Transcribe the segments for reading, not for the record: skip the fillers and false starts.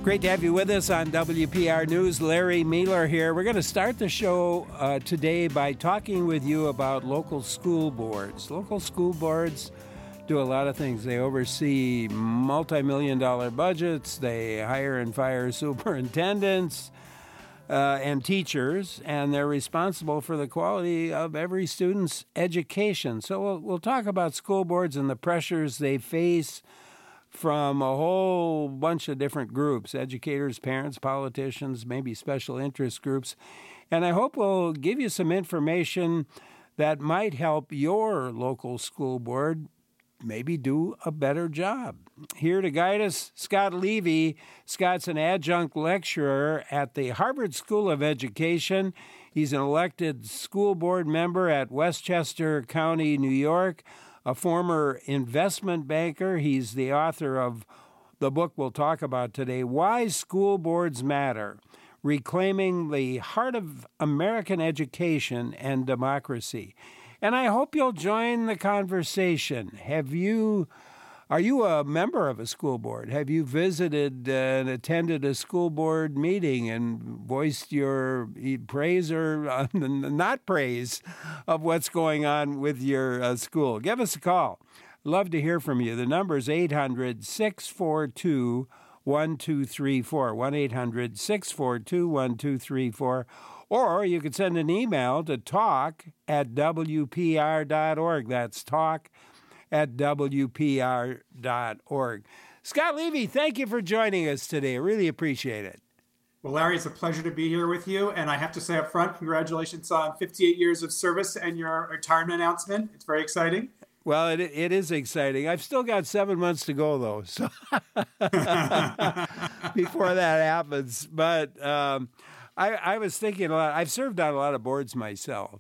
Great to have you with us on WPR News. Larry Mealer here. We're going to start the show today by talking with you about local school boards. Local school boards do a lot of things. They oversee multi-million-dollar budgets. They hire and fire superintendents and teachers, and they're responsible for the quality of every student's education. So we'll talk about school boards and the pressures they face from a whole bunch of different groups, educators, parents, politicians, maybe special interest groups. And I hope we'll give you some information that might help your local school board maybe do a better job. Here to guide us, Scott Levy. Scott's an adjunct lecturer at the Harvard School of Education. He's an elected school board member at Westchester County, New York, a former investment banker. He's the author of the book we'll talk about today, Why School Boards Matter, Reclaiming the Heart of American Education and Democracy. And I hope you'll join the conversation. Are you a member of a school board? Have you visited and attended a school board meeting and voiced your praise or not praise of what's going on with your school? Give us a call. Love to hear from you. The number is 800-642-1234, 1-800-642-1234. Or you could send an email to talk@wpr.org. That's talk@wpr.org. Scott Levy, thank you for joining us today. I really appreciate it. Well, Larry, it's a pleasure to be here with you. And I have to say up front, congratulations on 58 years of service and your retirement announcement. It's very exciting. Well, it is exciting. I've still got 7 months to go, though, so before that happens. But I was thinking a lot. I've served on a lot of boards myself,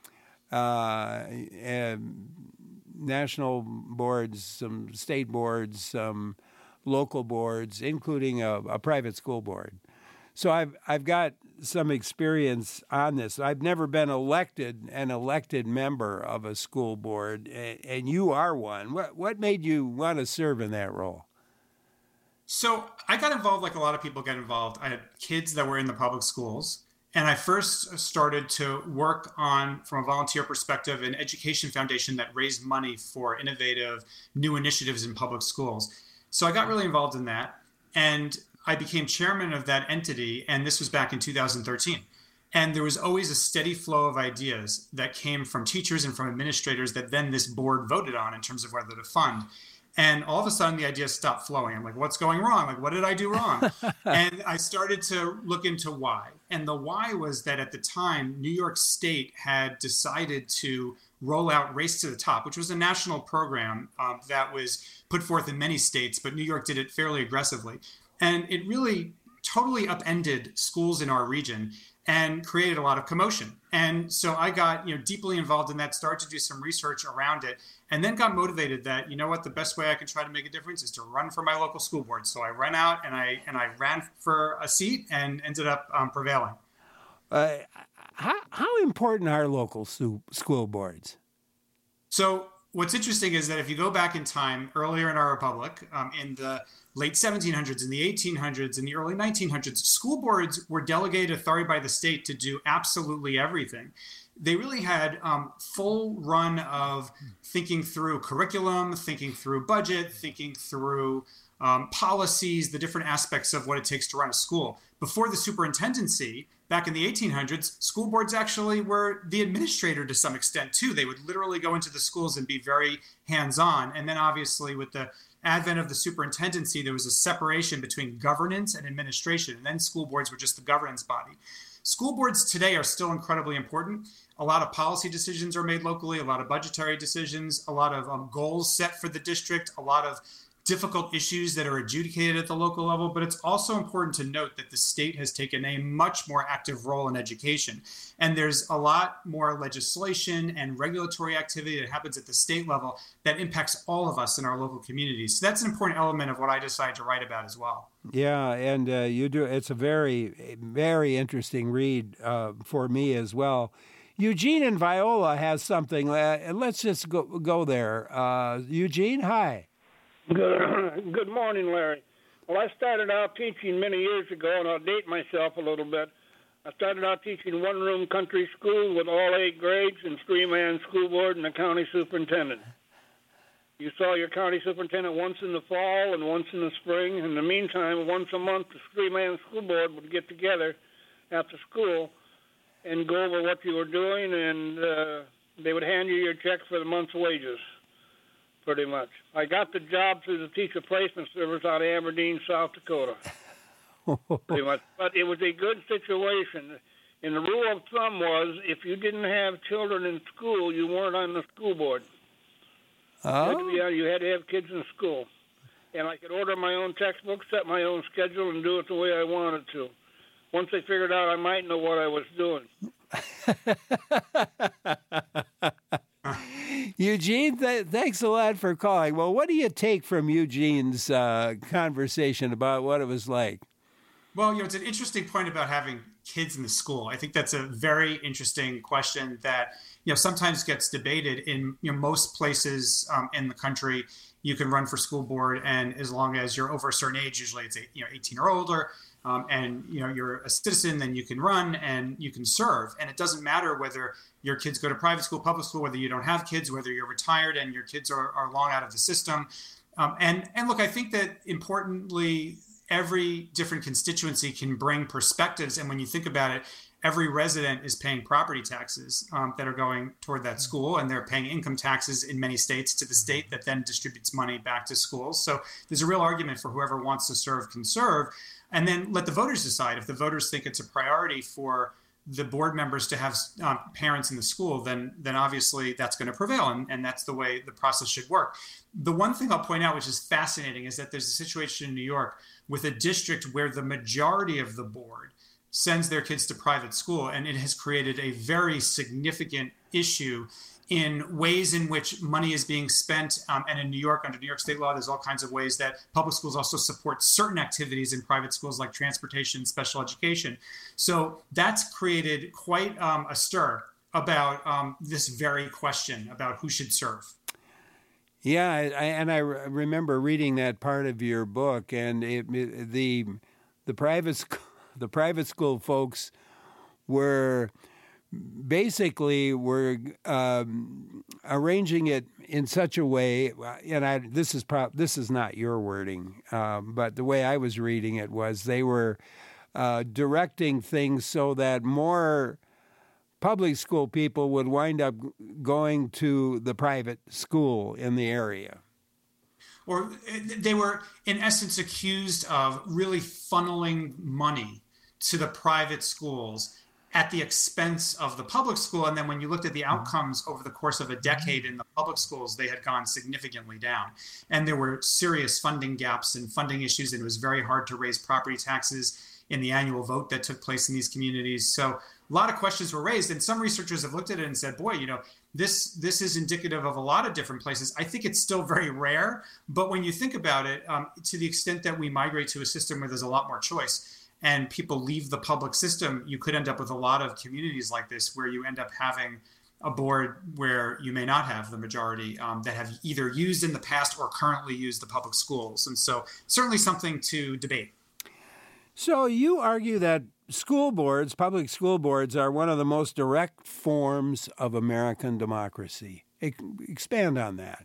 and national boards, some state boards, some local boards, including a private school board. So I've got some experience on this. I've never been an elected member of a school board, and you are one. What made you want to serve in that role? So I got involved like a lot of people get involved. I had kids that were in the public schools, and I first started to work on, from a volunteer perspective, an education foundation that raised money for innovative new initiatives in public schools. So I got really involved in that, and I became chairman of that entity, and this was back in 2013. And there was always a steady flow of ideas that came from teachers and from administrators that then this board voted on in terms of whether to fund. And all of a sudden, the ideas stopped flowing. I'm like, what's going wrong? Like, what did I do wrong? And I started to look into why. And the why was that at the time, New York State had decided to roll out Race to the Top, which was a national program that was put forth in many states, but New York did it fairly aggressively. And it really totally upended schools in our region and created a lot of commotion. And so I got deeply involved in that, started to do some research around it, and then got motivated that, the best way I can try to make a difference is to run for my local school board. So I ran out and I ran for a seat and ended up prevailing. How important are local school boards? So what's interesting is that if you go back in time, earlier in our republic, in the late 1700s, in the 1800s, in the early 1900s, school boards were delegated authority by the state to do absolutely everything. They really had full run of thinking through curriculum, thinking through budget, thinking through policies, the different aspects of what it takes to run a school. Before the superintendency, back in the 1800s, school boards actually were the administrator to some extent too. They would literally go into the schools and be very hands-on. And then obviously with the advent of the superintendency, there was a separation between governance and administration. And then school boards were just the governance body. School boards today are still incredibly important. A lot of policy decisions are made locally, a lot of budgetary decisions, a lot of goals set for the district, a lot of difficult issues that are adjudicated at the local level. But it's also important to note that the state has taken a much more active role in education. And there's a lot more legislation and regulatory activity that happens at the state level that impacts all of us in our local communities. So that's an important element of what I decided to write about as well. Yeah, and you do. It's a very, very interesting read for me as well. Eugene and Viola has something. Let's just go there. Eugene, hi. Good morning, Larry. Well, I started out teaching many years ago, and I'll date myself a little bit. I started out teaching one-room country school with all 8 grades and 3-man school board and a county superintendent. You saw your county superintendent once in the fall and once in the spring. In the meantime, once a month, the 3-man school board would get together after school and go over what you were doing, and they would hand you your check for the month's wages, pretty much. I got the job through the teacher placement service out of Aberdeen, South Dakota, pretty much. But it was a good situation. And the rule of thumb was if you didn't have children in school, you weren't on the school board. Oh? You had to have kids in school. And I could order my own textbooks, set my own schedule, and do it the way I wanted to. Once they figured out I might know what I was doing. Eugene, thanks a lot for calling. Well, what do you take from Eugene's conversation about what it was like? Well, it's an interesting point about having kids in the school. I think that's a very interesting question that, sometimes gets debated in, most places in the country. You can run for school board, and as long as you're over a certain age, usually it's 18 or older, and you're a citizen, then you can run and you can serve. And it doesn't matter whether your kids go to private school, public school, whether you don't have kids, whether you're retired and your kids are long out of the system. And look, I think that importantly, every different constituency can bring perspectives. And when you think about it, every resident is paying property taxes that are going toward that school, and they're paying income taxes in many states to the state that then distributes money back to schools. So there's a real argument for whoever wants to serve can serve, and then let the voters decide. If the voters think it's a priority for the board members to have parents in the school, then obviously that's going to prevail, and that's the way the process should work. The one thing I'll point out, which is fascinating, is that there's a situation in New York with a district where the majority of the board sends their kids to private school, and it has created a very significant issue in ways in which money is being spent. And in New York, under New York state law, there's all kinds of ways that public schools also support certain activities in private schools like transportation, special education. So that's created quite a stir about this very question about who should serve. Yeah, I remember reading that part of your book, and the private school folks were arranging it in such a way, and this is not your wording, but the way I was reading it was they were directing things so that more public school people would wind up going to the private school in the area. Or they were, in essence, accused of really funneling money to the private schools at the expense of the public school. And then when you looked at the outcomes over the course of a decade in the public schools, they had gone significantly down. And there were serious funding gaps and funding issues, and it was very hard to raise property taxes in the annual vote that took place in these communities. So a lot of questions were raised, and some researchers have looked at it and said, boy, this is indicative of a lot of different places. I think it's still very rare, but when you think about it, to the extent that we migrate to a system where there's a lot more choice and people leave the public system, you could end up with a lot of communities like this where you end up having a board where you may not have the majority that have either used in the past or currently use the public schools. And so certainly something to debate. So you argue that school boards, public school boards, are one of the most direct forms of American democracy. Expand on that.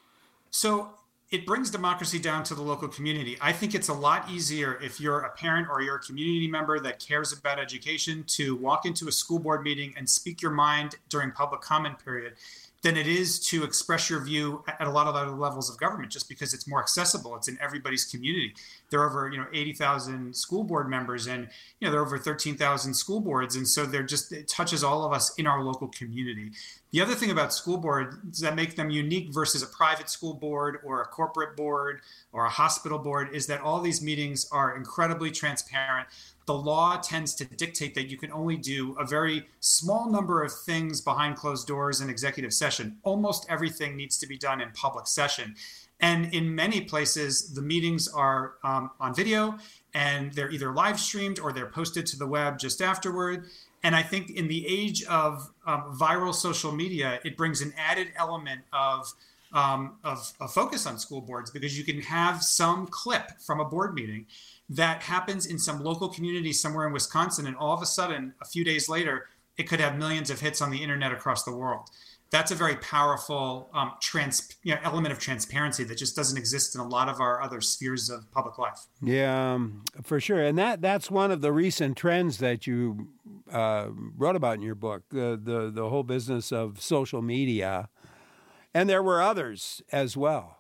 So it brings democracy down to the local community. I think it's a lot easier if you're a parent or you're a community member that cares about education to walk into a school board meeting and speak your mind during public comment period than it is to express your view at a lot of other levels of government, just because it's more accessible. It's in everybody's community. There are over 80,000 school board members, and there are over 13,000 school boards, and so it touches all of us in our local community. The other thing about school boards that make them unique versus a private school board or a corporate board or a hospital board is that all these meetings are incredibly transparent. The law tends to dictate that you can only do a very small number of things behind closed doors in executive session. Almost everything needs to be done in public session. And in many places, the meetings are on video, and they're either live streamed or they're posted to the web just afterward. And I think in the age of viral social media, it brings an added element of of focus on school boards, because you can have some clip from a board meeting that happens in some local community somewhere in Wisconsin, and all of a sudden, a few days later, it could have millions of hits on the internet across the world. That's a very powerful element of transparency that just doesn't exist in a lot of our other spheres of public life. Yeah, for sure. And that's one of the recent trends that you wrote about in your book, the whole business of social media. And there were others as well.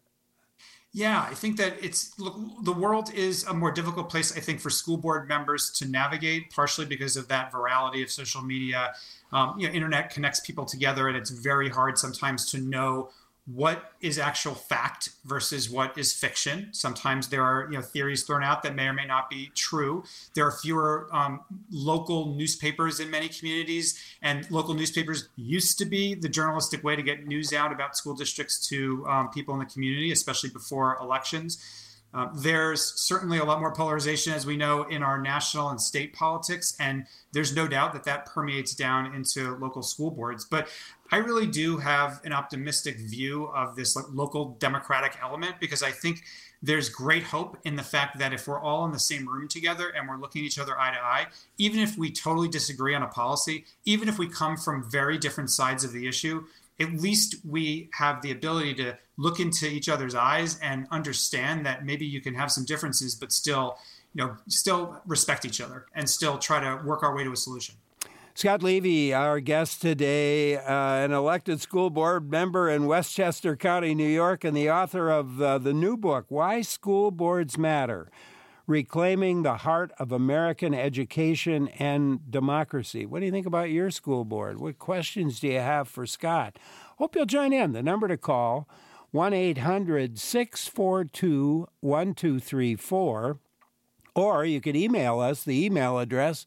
Yeah, I think that the world is a more difficult place, I think, for school board members to navigate, partially because of that virality of social media. Internet connects people together, and it's very hard sometimes to know what is actual fact versus what is fiction. Sometimes there are theories thrown out that may or may not be true. There are fewer local newspapers in many communities, and local newspapers used to be the journalistic way to get news out about school districts to people in the community, especially before elections. There's certainly a lot more polarization, as we know, in our national and state politics, and there's no doubt that permeates down into local school boards. But I really do have an optimistic view of this local democratic element, because I think there's great hope in the fact that if we're all in the same room together and we're looking at each other eye to eye, even if we totally disagree on a policy, even if we come from very different sides of the issue, at least we have the ability to look into each other's eyes and understand that maybe you can have some differences, but still respect each other and still try to work our way to a solution. Scott Levy, our guest today, an elected school board member in Westchester County, New York, and the author of the new book, Why School Boards Matter: Reclaiming the Heart of American Education and Democracy. What do you think about your school board? What questions do you have for Scott? Hope you'll join in. The number to call, 1-800-642-1234, or you could email us, the email address,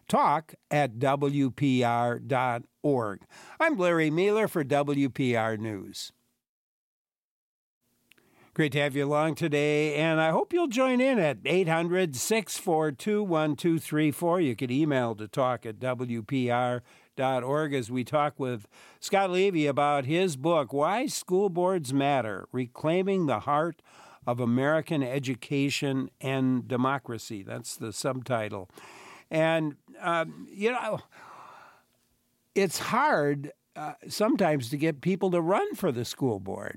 talk@wpr.org. I'm Larry Meiler for WPR News. Great to have you along today, and I hope you'll join in at 800-642-1234. You could email to talk@wpr.org as we talk with Scott Levy about his book, Why School Boards Matter: Reclaiming the Heart of American Education and Democracy. That's the subtitle. And, it's hard sometimes to get people to run for the school board.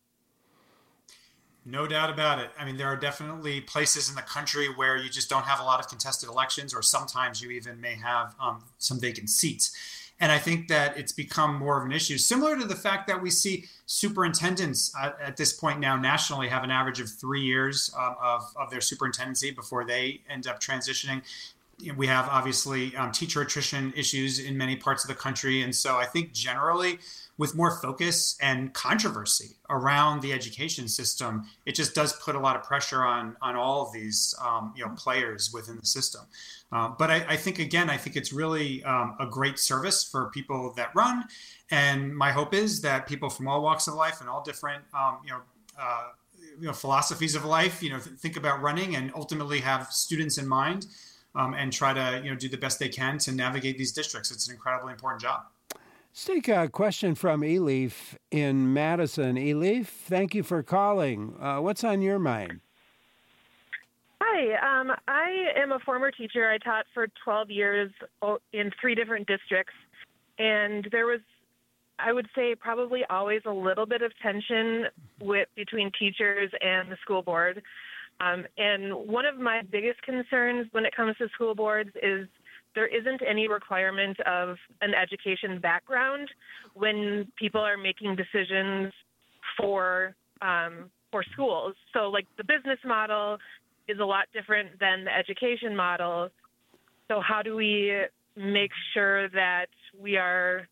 No doubt about it. I mean, there are definitely places in the country where you just don't have a lot of contested elections, or sometimes you even may have some vacant seats. And I think that it's become more of an issue, similar to the fact that we see superintendents at this point now nationally have an average of 3 years of their superintendency before they end up transitioning. We have obviously teacher attrition issues in many parts of the country. And so I think generally, with more focus and controversy around the education system, it just does put a lot of pressure on all of these players within the system. But I think it's really a great service for people that run. And my hope is that people from all walks of life and all different philosophies of life, think about running and ultimately have students in mind, and try to do the best they can to navigate these districts. It's an incredibly important job. Let's take a question from Elif in Madison. Elif, thank you for calling. What's on your mind? Hi, I am a former teacher. I taught for 12 years in 3 different districts, and there was, I would say, probably always a little bit of tension between teachers and the school board. And one of my biggest concerns when it comes to school boards is there isn't any requirement of an education background when people are making decisions for schools. So, like, the business model is a lot different than the education model. So how do we make sure that we are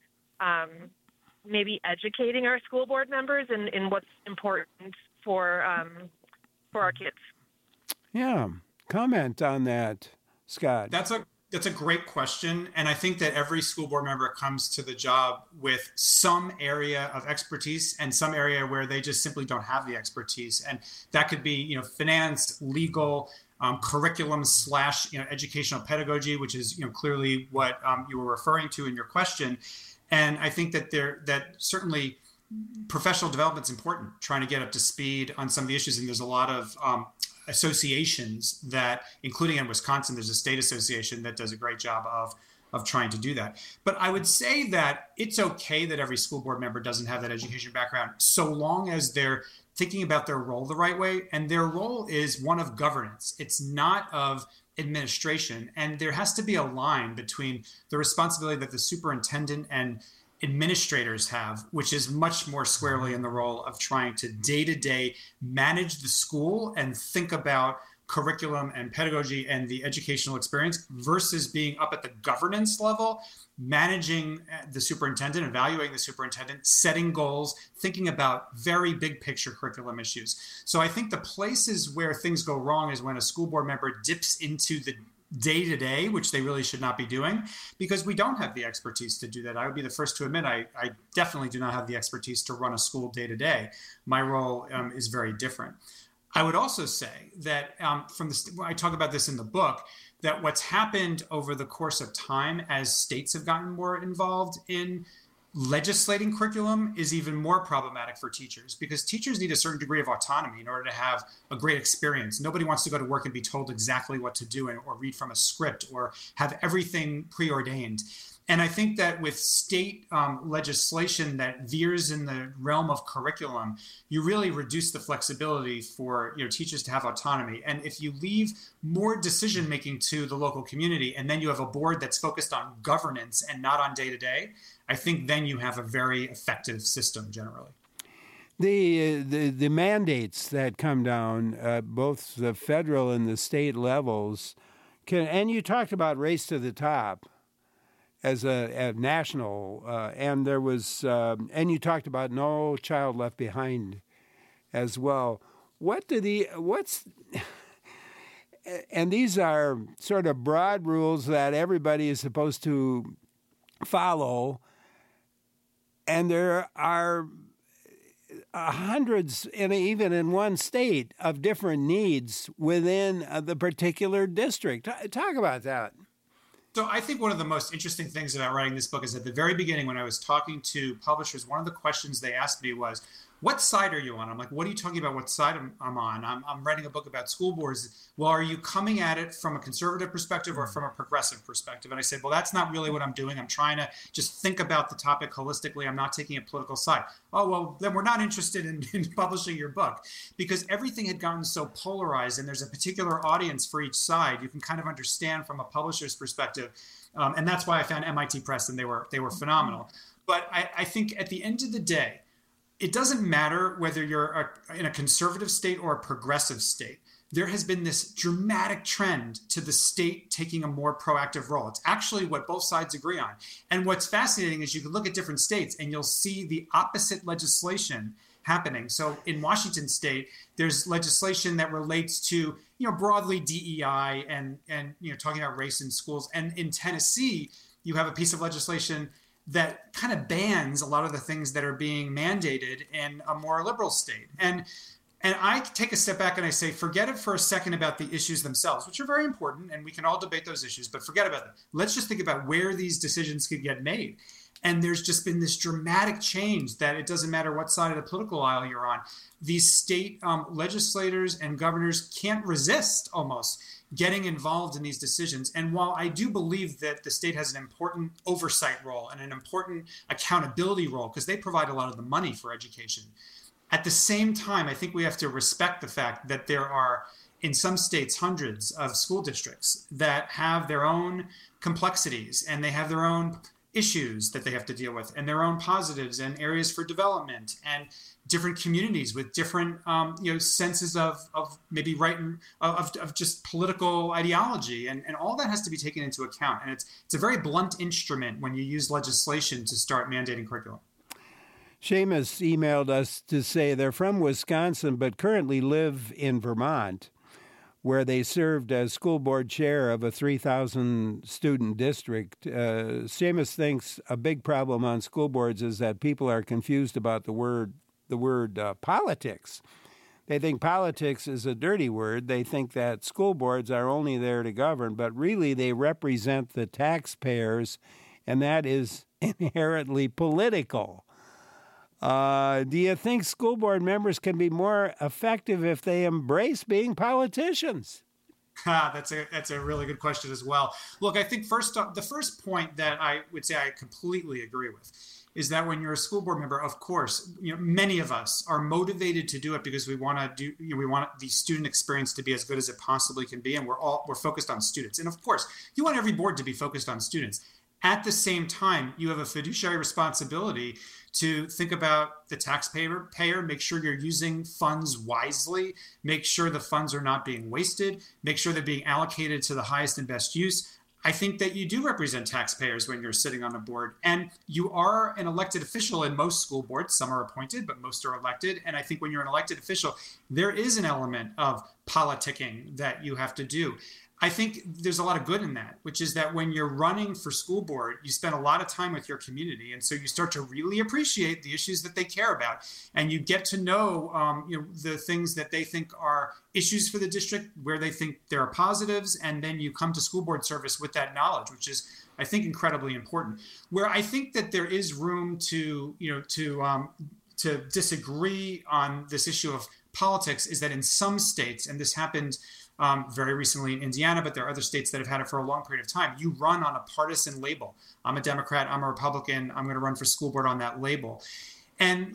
maybe educating our school board members in what's important for our kids? Yeah, comment on that, Scott. That's a great question. And I think that every school board member comes to the job with some area of expertise and some area where they just simply don't have the expertise. And that could be, finance, legal, curriculum / educational pedagogy, which is, clearly what you were referring to in your question. And I think that certainly professional development is important, trying to get up to speed on some of the issues. And there's a lot of associations that, including in Wisconsin, there's a state association that does a great job of trying to do that. But I would say that it's okay that every school board member doesn't have that education background, so long as they're thinking about their role the right way. And their role is one of governance. It's not of administration. And there has to be a line between the responsibility that the superintendent and administrators have, which is much more squarely in the role of trying to day-to-day manage the school and think about curriculum and pedagogy and the educational experience, versus being up at the governance level, managing the superintendent, evaluating the superintendent, setting goals, thinking about very big picture curriculum issues. So I think the places where things go wrong is when a school board member dips into the day-to-day, which they really should not be doing, because we don't have the expertise to do that. I would be the first to admit I definitely do not have the expertise to run a school day-to-day. My role is very different. I would also say that I talk about this in the book, that what's happened over the course of time as states have gotten more involved in legislating curriculum is even more problematic for teachers, because teachers need a certain degree of autonomy in order to have a great experience. Nobody wants to go to work and be told exactly what to do or read from a script or have everything preordained. And I think that with state legislation that veers in the realm of curriculum, you really reduce the flexibility for teachers to have autonomy. And if you leave more decision making to the local community, and then you have a board that's focused on governance and not on day-to-day, I think then you have a very effective system generally. The mandates that come down, both the federal and the state levels, and you talked about Race to the Top as a national, and there was, and you talked about No Child Left Behind as well. And these are sort of broad rules that everybody is supposed to follow, and there are hundreds, even in one state, of different needs within the particular district. Talk about that. So I think one of the most interesting things about writing this book is at the very beginning, when I was talking to publishers, one of the questions they asked me was, what side are you on? I'm like, what are you talking about? What side I'm on? I'm writing a book about school boards. Well, are you coming at it from a conservative perspective or from a progressive perspective? And I said, well, that's not really what I'm doing. I'm trying to just think about the topic holistically. I'm not taking a political side. Oh, well, then we're not interested in publishing your book, because everything had gotten so polarized and there's a particular audience for each side. You can kind of understand from a publisher's perspective. And that's why I found MIT Press, and they were phenomenal. But I think at the end of the day, it doesn't matter whether you're in a conservative state or a progressive state. There has been this dramatic trend to the state taking a more proactive role. It's actually what both sides agree on. And what's fascinating is you can look at different states and you'll see the opposite legislation happening. So in Washington state, there's legislation that relates to, broadly DEI and talking about race in schools. And in Tennessee, you have a piece of legislation that kind of bans a lot of the things that are being mandated in a more liberal state. And I take a step back and I say, forget it for a second about the issues themselves, which are very important, and we can all debate those issues, but forget about them. Let's just think about where these decisions could get made. And there's just been this dramatic change that it doesn't matter what side of the political aisle you're on. These state legislators and governors can't resist almost getting involved in these decisions. And while I do believe that the state has an important oversight role and an important accountability role, because they provide a lot of the money for education, at the same time, I think we have to respect the fact that there are, in some states, hundreds of school districts that have their own complexities, and they have their own issues that they have to deal with, and their own positives and areas for development, and different communities with different senses of maybe right and of just political ideology, and all that has to be taken into account. And it's a very blunt instrument when you use legislation to start mandating curriculum. Seamus emailed us to say they're from Wisconsin but currently live in Vermont, where they served as school board chair of a 3,000 student district. Seamus thinks a big problem on school boards is that people are confused about the word politics. They think politics is a dirty word. They think that school boards are only there to govern, but really they represent the taxpayers, and that is inherently political. Do you think school board members can be more effective if they embrace being politicians? That's a really good question as well. Look, I think the first point that I would say I completely agree with is that when you're a school board member, of course, many of us are motivated to do it because we want we want the student experience to be as good as it possibly can be, and we're focused on students. And of course, you want every board to be focused on students. At the same time, you have a fiduciary responsibility to think about the taxpayer, make sure you're using funds wisely, make sure the funds are not being wasted, make sure they're being allocated to the highest and best use. I think that you do represent taxpayers when you're sitting on a board, and you are an elected official in most school boards. Some are appointed, but most are elected. And I think when you're an elected official, there is an element of politicking that you have to do. I think there's a lot of good in that, which is that when you're running for school board, you spend a lot of time with your community. And so you start to really appreciate the issues that they care about. And you get to know, the things that they think are issues for the district, where they think there are positives. And then you come to school board service with that knowledge, which is, I think, incredibly important. Where I think that there is room to disagree on this issue of politics is that in some states, and this happened very recently in Indiana, but there are other states that have had it for a long period of time. You run on a partisan label. I'm a Democrat, I'm a Republican, I'm going to run for school board on that label. And,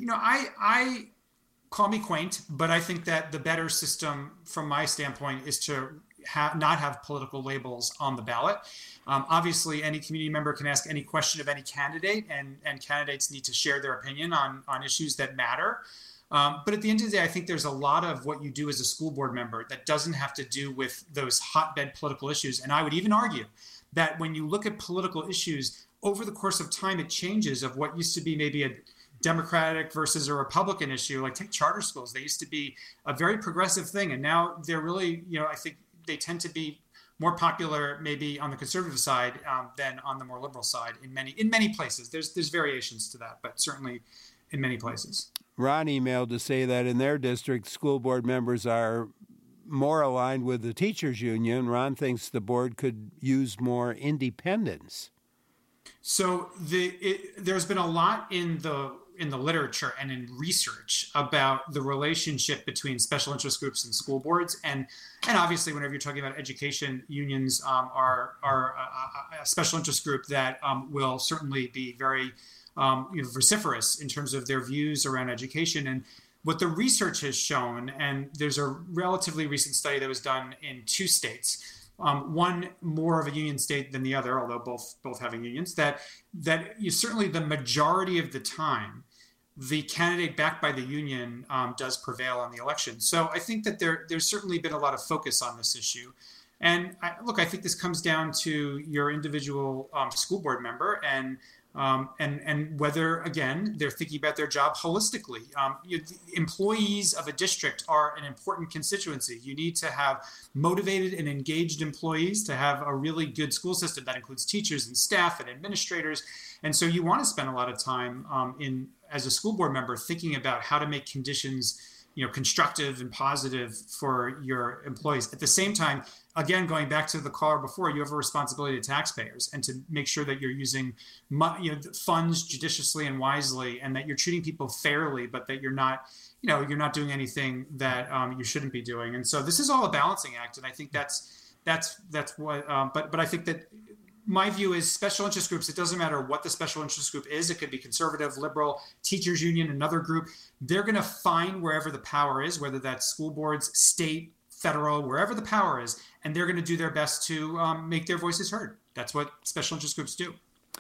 I call me quaint, but I think that the better system from my standpoint is to not have political labels on the ballot. Obviously, any community member can ask any question of any candidate, and candidates need to share their opinion on issues that matter. But at the end of the day, I think there's a lot of what you do as a school board member that doesn't have to do with those hotbed political issues. And I would even argue that when you look at political issues, over the course of time, it changes of what used to be maybe a Democratic versus a Republican issue. Like take charter schools. They used to be a very progressive thing. And now they're really, I think they tend to be more popular maybe on the conservative side than on the more liberal side in many places. There's variations to that, but certainly in many places. Ron emailed to say that in their district, school board members are more aligned with the teachers union. Ron thinks the board could use more independence. So there's been a lot in the literature and in research about the relationship between special interest groups and school boards, and obviously whenever you're talking about education, unions are a special interest group that will certainly be very vociferous in terms of their views around education. And what the research has shown, and there's a relatively recent study that was done in 2 states, one more of a union state than the other, although both having unions, that certainly the majority of the time, the candidate backed by the union does prevail on the election. So I think that there's certainly been a lot of focus on this issue. And I think this comes down to your individual school board member and whether, again, they're thinking about their job holistically. Employees of a district are an important constituency. You need to have motivated and engaged employees to have a really good school system that includes teachers and staff and administrators. And so you want to spend a lot of time as a school board member thinking about how to make conditions constructive and positive for your employees. At the same time, again, going back to the caller before, you have a responsibility to taxpayers and to make sure that you're using funds judiciously and wisely, and that you're treating people fairly, but that you're not doing anything that you shouldn't be doing. And so this is all a balancing act, and I think that's what. But I think that my view is special interest groups, it doesn't matter what the special interest group is. It could be conservative, liberal, teachers union, another group. They're going to find wherever the power is, whether that's school boards, state, federal, wherever the power is, and they're going to do their best to make their voices heard. That's what special interest groups do.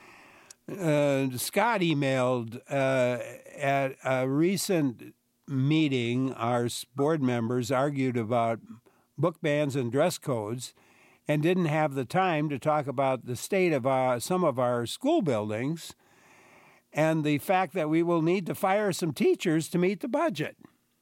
Scott emailed at a recent meeting, our board members argued about book bans and dress codes, and didn't have the time to talk about the state of some of our school buildings and the fact that we will need to fire some teachers to meet the budget.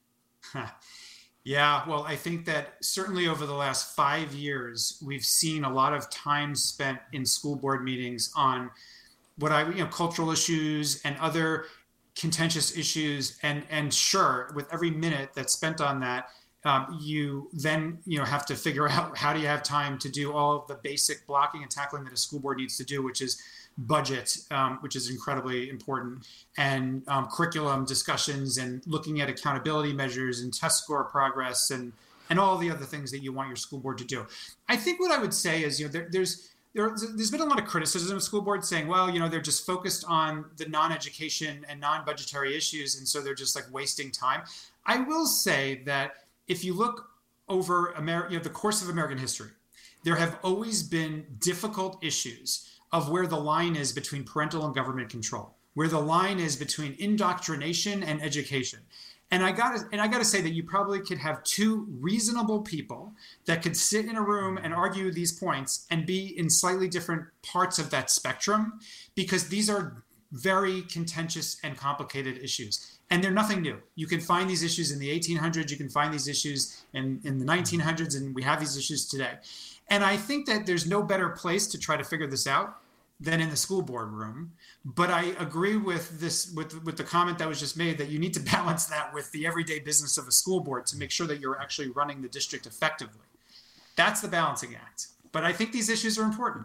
Yeah, well, I think that certainly over the last 5 years, we've seen a lot of time spent in school board meetings on cultural issues and other contentious issues. And sure, with every minute that's spent on that, you then have to figure out how do you have time to do all of the basic blocking and tackling that a school board needs to do, which is budget, which is incredibly important, and curriculum discussions, and looking at accountability measures and test score progress, and all the other things that you want your school board to do. I think what I would say is, there's been a lot of criticism of school boards saying, well, they're just focused on the non-education and non-budgetary issues, and so they're just like wasting time. I will say that if you look over the course of American history, there have always been difficult issues of where the line is between parental and government control, where the line is between indoctrination and education. And I gotta say that you probably could have two reasonable people that could sit in a room and argue these points and be in slightly different parts of that spectrum, because these are very contentious and complicated issues. And they're nothing new. You can find these issues in the 1800s, you can find these issues in the 1900s, and we have these issues today. And I think that there's no better place to try to figure this out than in the school board room. But I agree with the comment that was just made, that you need to balance that with the everyday business of a school board to make sure that you're actually running the district effectively. That's the balancing act. But I think these issues are important.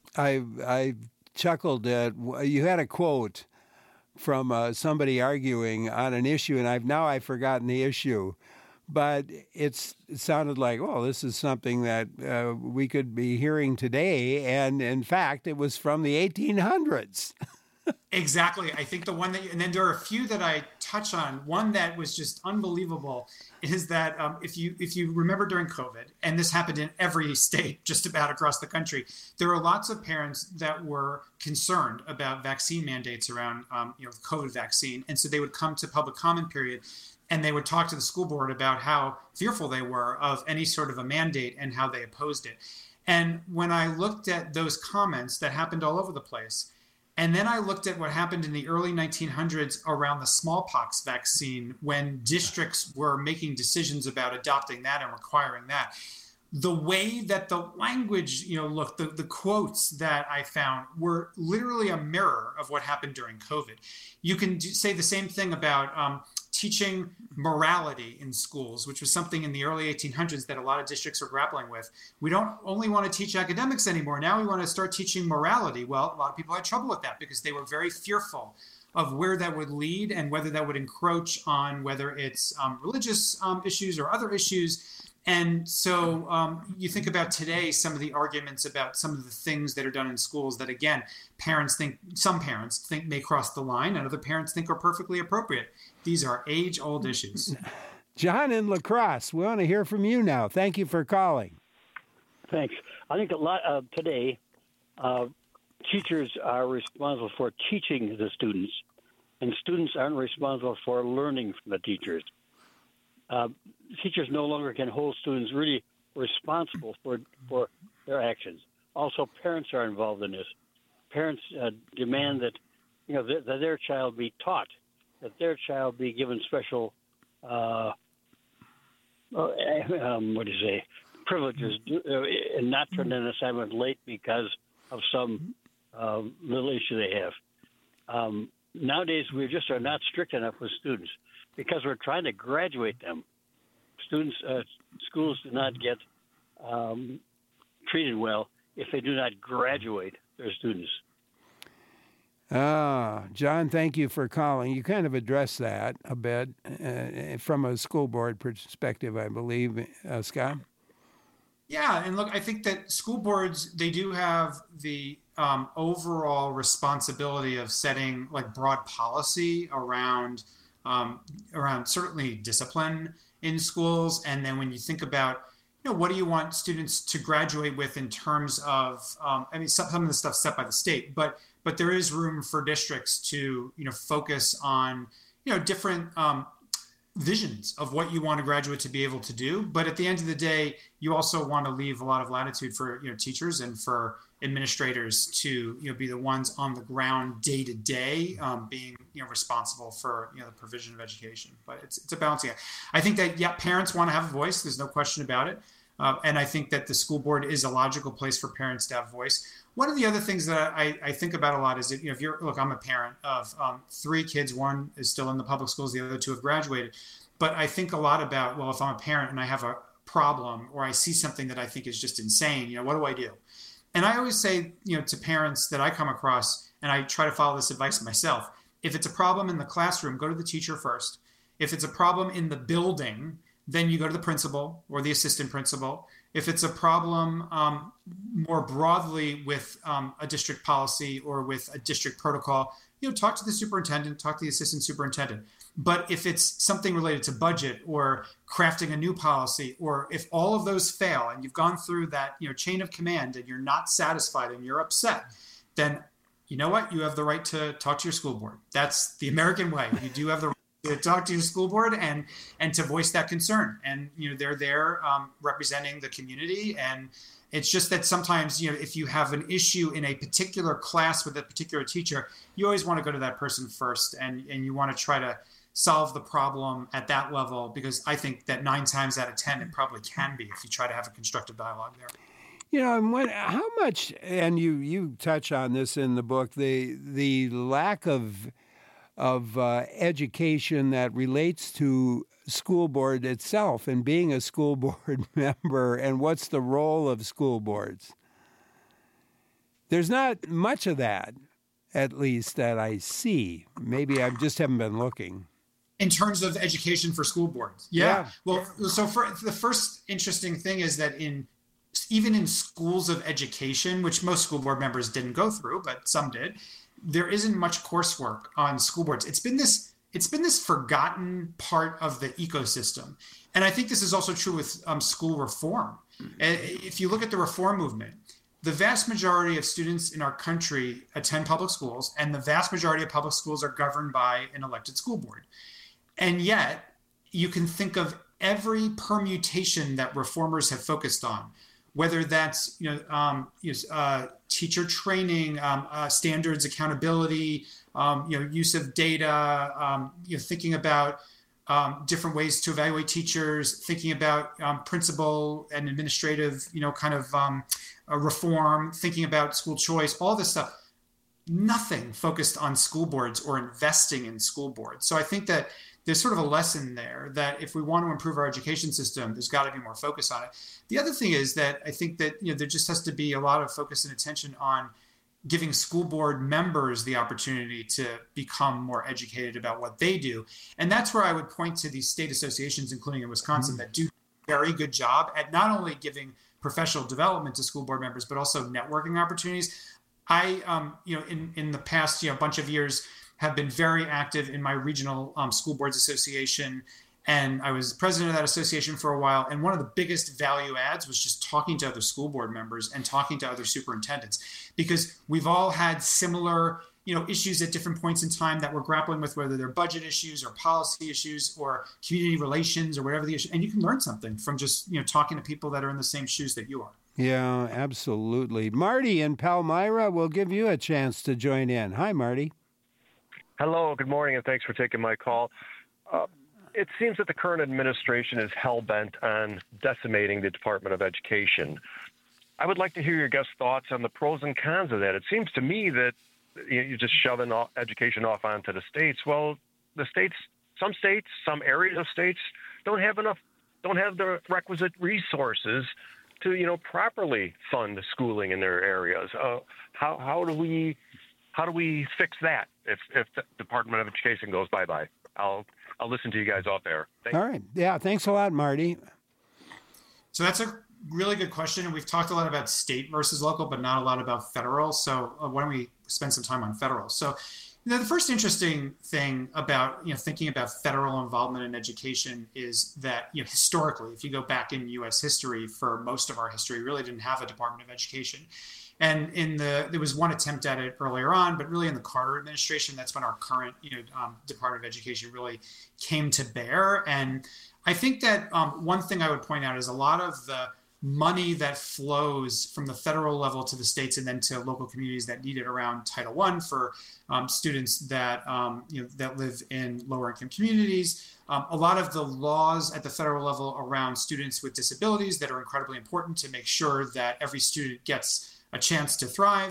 I chuckled at, you had a quote from somebody arguing on an issue, and I've forgotten the issue. But it sounded like, oh, this is something that we could be hearing today. And in fact, it was from the 1800s. Exactly. I think the one and then there are a few that I touch on. One that was just unbelievable is that if you remember during COVID, and this happened in every state just about across the country, there were lots of parents that were concerned about vaccine mandates around the COVID vaccine. And so they would come to public comment period, and they would talk to the school board about how fearful they were of any sort of a mandate and how they opposed it. And when I looked at those comments that happened all over the place, and then I looked at what happened in the early 1900s around the smallpox vaccine, when districts were making decisions about adopting that and requiring that, the way that the language, looked, the quotes that I found were literally a mirror of what happened during COVID. You can say the same thing about teaching morality in schools, which was something in the early 1800s that a lot of districts were grappling with. We don't only want to teach academics anymore. Now we want to start teaching morality. Well, a lot of people had trouble with that because they were very fearful of where that would lead and whether that would encroach on whether it's religious issues or other issues. And so you think about today, some of the arguments about some of the things that are done in schools that, again, some parents think may cross the line and other parents think are perfectly appropriate. These are age-old issues. John in La Crosse, we want to hear from you now. Thank you for calling. Thanks. I think a lot today, teachers are responsible for teaching the students, and students aren't responsible for learning from the teachers. Teachers no longer can hold students really responsible for their actions. Also, parents are involved in this. Parents demand that that their child be taught, that their child be given special privileges and not turn in an assignment late because of some little issue they have. Nowadays, we just are not strict enough with students because we're trying to graduate them. Schools do not get treated well if they do not graduate their students. John, thank you for calling. You kind of addressed that a bit from a school board perspective, I believe. Scott? Yeah, and look, I think that school boards, they do have the overall responsibility of setting like broad policy around certainly discipline in schools. And then when you think about, what do you want students to graduate with in terms of, some of the stuff set by the state, but there is room for districts to, focus on, different visions of what you want a graduate to be able to do. But at the end of the day, you also want to leave a lot of latitude for, teachers and for administrators to, be the ones on the ground day to day, being, responsible for, the provision of education. But it's a balancing act. I think that, parents want to have a voice. There's no question about it. And I think that the school board is a logical place for parents to have voice. One of the other things that I think about a lot is that, I'm a parent of 3 kids. One is still in the public schools. The other 2 have graduated. But I think a lot about, if I'm a parent and I have a problem or I see something that I think is just insane, what do I do? And I always say, to parents that I come across, and I try to follow this advice myself, if it's a problem in the classroom, go to the teacher first. If it's a problem in the building, then you go to the principal or the assistant principal. If it's a problem more broadly with a district policy or with a district protocol, talk to the superintendent, talk to the assistant superintendent. But if it's something related to budget or crafting a new policy, or if all of those fail and you've gone through that chain of command and you're not satisfied and you're upset, then you know what? You have the right to talk to your school board. That's the American way. You do have the right to talk to your school board and to voice that concern. And they're there representing the community. And it's just that sometimes if you have an issue in a particular class with a particular teacher, you always want to go to that person first, and you want to try to solve the problem at that level, because I think that 9 times out of 10 it probably can be if you try to have a constructive dialogue there. And how much, and you touch on this in the book, the lack of education that relates to school board itself and being a school board member, and what's the role of school boards. There's not much of that, at least that I see. Maybe I just haven't been looking. In terms of education for school boards. Yeah. Well, so for the first interesting thing is that even in schools of education, which most school board members didn't go through, but some did, there isn't much coursework on school boards. It's been this forgotten part of the ecosystem. And I think this is also true with school reform. If you look at the reform movement, the vast majority of students in our country attend public schools, and the vast majority of public schools are governed by an elected school board. And yet, you can think of every permutation that reformers have focused on, whether that's teacher training, standards, accountability, use of data, thinking about different ways to evaluate teachers, thinking about principal and administrative, reform, thinking about school choice, all this stuff. Nothing focused on school boards or investing in school boards. So I think that there's sort of a lesson there that if we want to improve our education system, there's got to be more focus on it. The other thing is that I think that there just has to be a lot of focus and attention on giving school board members the opportunity to become more educated about what they do. And that's where I would point to these state associations, including in Wisconsin, that do a very good job at not only giving professional development to school board members, but also networking opportunities. I, in the past, bunch of years, have been very active in my regional school boards association. And I was president of that association for a while. And one of the biggest value adds was just talking to other school board members and talking to other superintendents, because we've all had similar, issues at different points in time that we're grappling with, whether they're budget issues or policy issues or community relations or whatever the issue. And you can learn something from just, talking to people that are in the same shoes that you are. Yeah, absolutely. Marty in Palmyra, will give you a chance to join in. Hi, Marty. Hello, good morning, and thanks for taking my call. It seems that the current administration is hell-bent on decimating the Department of Education. I would like to hear your guest thoughts on the pros and cons of that. It seems to me that you're just shoving education off onto the states. Well, some areas of states don't have the requisite resources to, properly fund schooling in their areas. How do we fix that if the Department of Education goes bye-bye? I'll listen to you guys off there. All right. Yeah, thanks a lot, Marty. So that's a really good question. And we've talked a lot about state versus local, but not a lot about federal. So why don't we spend some time on federal? So, the first interesting thing about, thinking about federal involvement in education is that, historically, if you go back in U.S. history, for most of our history, we really didn't have a Department of Education. And there was one attempt at it earlier on, but really in the Carter administration, that's when our current, Department of Education really came to bear. And I think that one thing I would point out is a lot of the money that flows from the federal level to the states and then to local communities that need it around Title I for students that that live in lower income communities. A lot of the laws at the federal level around students with disabilities that are incredibly important to make sure that every student gets a chance to thrive.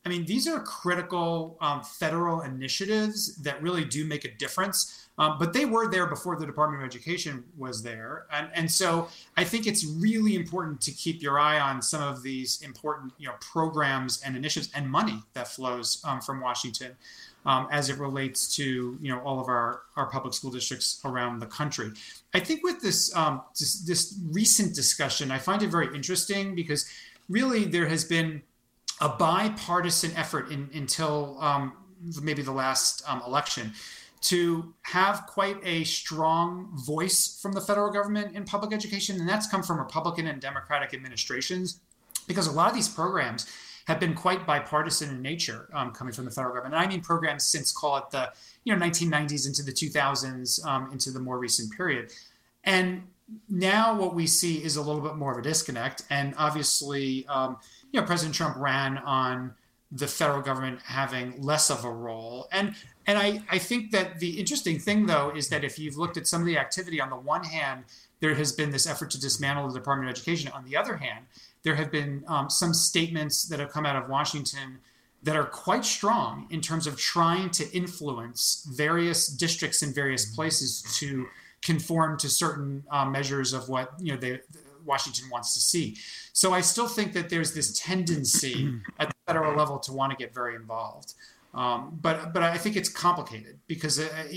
I mean, these are critical federal initiatives that really do make a difference. But they were there before the Department of Education was there. And so I think it's really important to keep your eye on some of these important, programs and initiatives and money that flows from Washington as it relates to, all of our public school districts around the country. I think with this recent discussion, I find it very interesting because really there has been a bipartisan effort until maybe the last election to have quite a strong voice from the federal government in public education. And that's come from Republican and Democratic administrations, because a lot of these programs have been quite bipartisan in nature coming from the federal government. And I mean programs since, call it the 1990s into the 2000s, into the more recent period. And now what we see is a little bit more of a disconnect. And obviously, President Trump ran on the federal government having less of a role. And I think that the interesting thing, though, is that if you've looked at some of the activity, on the one hand, there has been this effort to dismantle the Department of Education. On the other hand, there have been some statements that have come out of Washington that are quite strong in terms of trying to influence various districts in various places to conform to certain measures of what Washington wants to see. So I still think that there's this tendency at the federal level to want to get very involved. But I think it's complicated because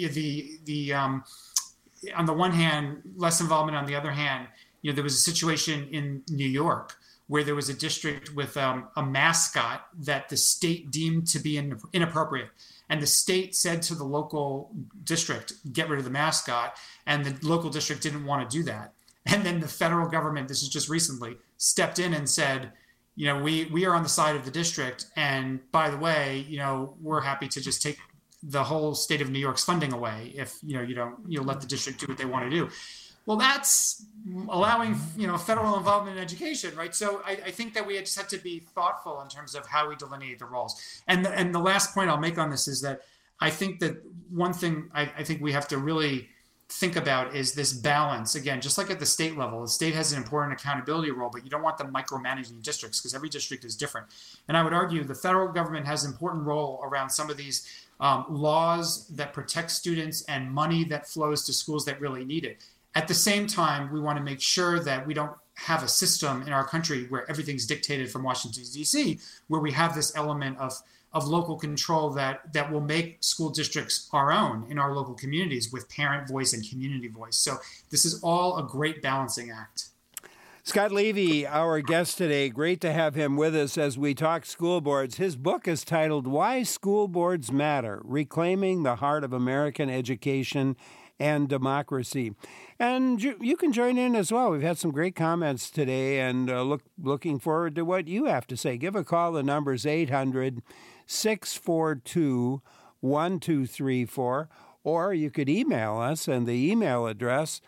on the one hand, less involvement. On the other hand, there was a situation in New York where there was a district with a mascot that the state deemed to be inappropriate. And the state said to the local district, get rid of the mascot. And the local district didn't want to do that. And then the federal government, this is just recently, stepped in and said, we are on the side of the district. And by the way, we're happy to just take the whole state of New York's funding away if, you don't let the district do what they want to do. Well, that's allowing, federal involvement in education, right? So I think that we just have to be thoughtful in terms of how we delineate the roles. And the last point I'll make on this is that I think that one thing I think we have to really think about is this balance. Again, just like at the state level, the state has an important accountability role, but you don't want them micromanaging districts because every district is different. And I would argue the federal government has an important role around some of these laws that protect students and money that flows to schools that really need it. At the same time, we want to make sure that we don't have a system in our country where everything's dictated from Washington, D.C., where we have this element of local control that will make school districts our own in our local communities with parent voice and community voice. So this is all a great balancing act. Scott Levy, our guest today, great to have him with us as we talk school boards. His book is titled Why School Boards Matter, Reclaiming the Heart of American Education and Democracy. And you can join in as well. We've had some great comments today and looking forward to what you have to say. Give a call. The number's 800-642-1234, or you could email us, and the email address,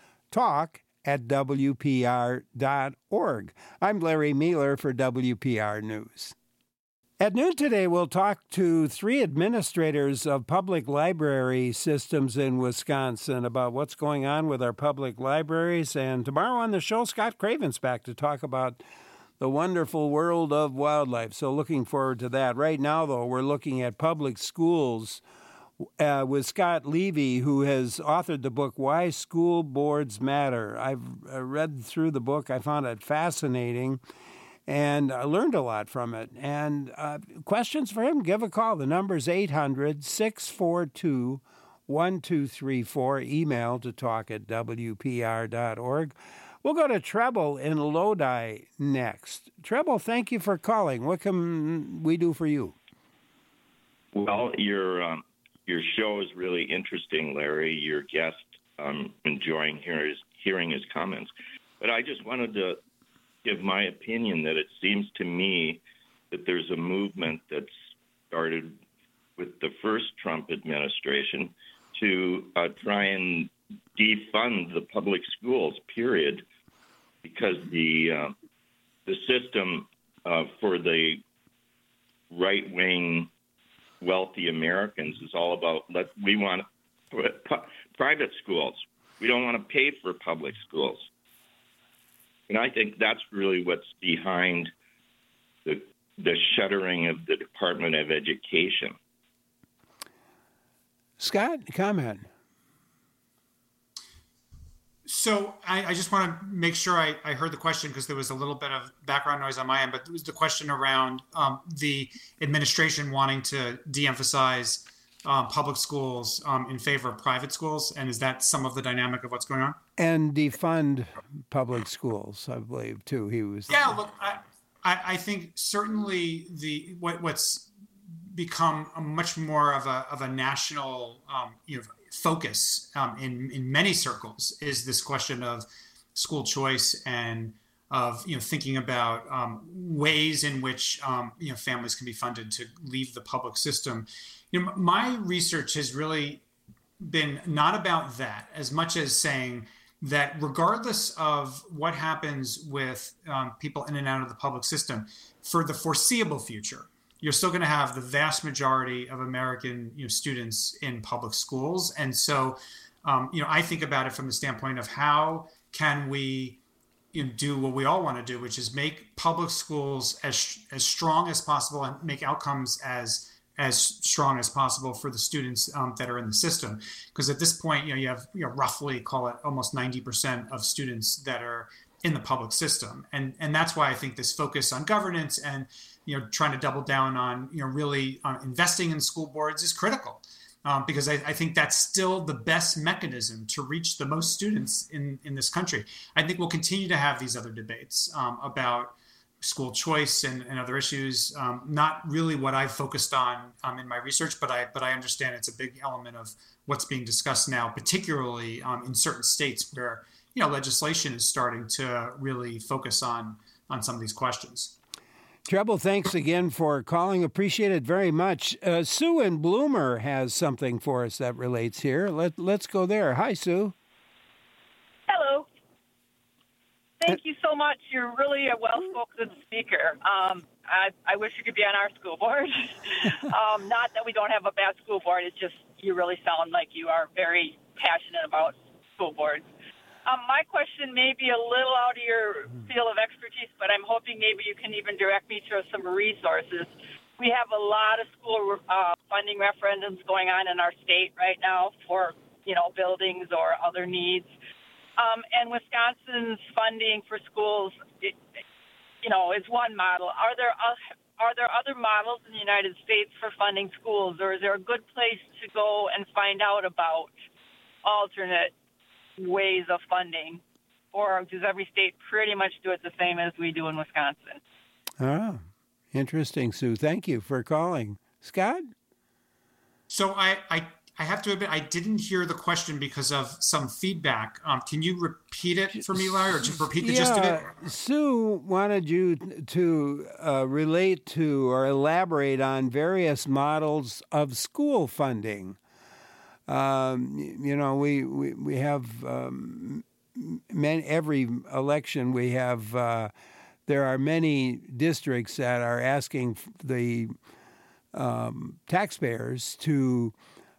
talk@wpr.org. I'm Larry Meiler for WPR News. At noon today, we'll talk to 3 administrators of public library systems in Wisconsin about what's going on with our public libraries. And tomorrow on the show, Scott Craven's back to talk about the wonderful world of wildlife. So looking forward to that. Right now, though, we're looking at public schools with Scott Levy, who has authored the book, Why School Boards Matter. I've read through the book. I found it fascinating. And I learned a lot from it. And questions for him, give a call. The number's 800-642-1234. Email to talk@wpr.org. We'll go to Treble in Lodi next. Treble, thank you for calling. What can we do for you? Well, your show is really interesting, Larry. Your guest, enjoying hearing his comments. But I just wanted to give my opinion that it seems to me that there's a movement that started with the first Trump administration to try and defund the public schools, period, because the system for the right-wing wealthy Americans is all about we want private schools. We don't want to pay for public schools. And I think that's really what's behind the the shuttering of the Department of Education. Scott, comment. So I just want to make sure I heard the question, because there was a little bit of background noise on my end, but it was the question around the administration wanting to de-emphasize public schools in favor of private schools. And is that some of the dynamic of what's going on? And defund public schools, I believe, too. He was. Yeah, look, I think certainly what's become a much more of a national focus in many circles is this question of school choice and of thinking about ways in which families can be funded to leave the public system. My research has really been not about that as much as saying that regardless of what happens with people in and out of the public system, for the foreseeable future, you're still going to have the vast majority of American students in public schools. And so, I think about it from the standpoint of how can we do what we all want to do, which is make public schools as strong as possible and make outcomes as strong as possible for the students that are in the system. Because at this point, you have roughly, call it almost 90% of students that are in the public system. And that's why I think this focus on governance and trying to double down on really investing in school boards is critical, because I think that's still the best mechanism to reach the most students in this country. I think we'll continue to have these other debates about school choice and other issues. Not really what I've focused on in my research, but I understand it's a big element of what's being discussed now, particularly in certain states where legislation is starting to really focus on some of these questions. Treble, thanks again for calling. Appreciate it very much. Sue in Bloomer has something for us that relates here. Let's go there. Hi, Sue. Hello. Thank you so much. You're really a well-spoken speaker. I wish you could be on our school board. Not that we don't have a bad school board. It's just you really sound like you are very passionate about school boards. My question may be a little out of your field of expertise, but I'm hoping maybe you can even direct me to some resources. We have a lot of school funding referendums going on in our state right now for, buildings or other needs. And Wisconsin's funding for schools, is one model. Are there other models in the United States for funding schools, or is there a good place to go and find out about alternate ways of funding, or does every state pretty much do it the same as we do in Wisconsin? Oh, interesting, Sue. Thank you for calling. Scott? So I have to admit, I didn't hear the question because of some feedback. Can you repeat it for me, Larry, or just repeat the gist of it? Sue wanted you to relate to or elaborate on various models of school funding. We have every election we have. There are many districts that are asking the taxpayers to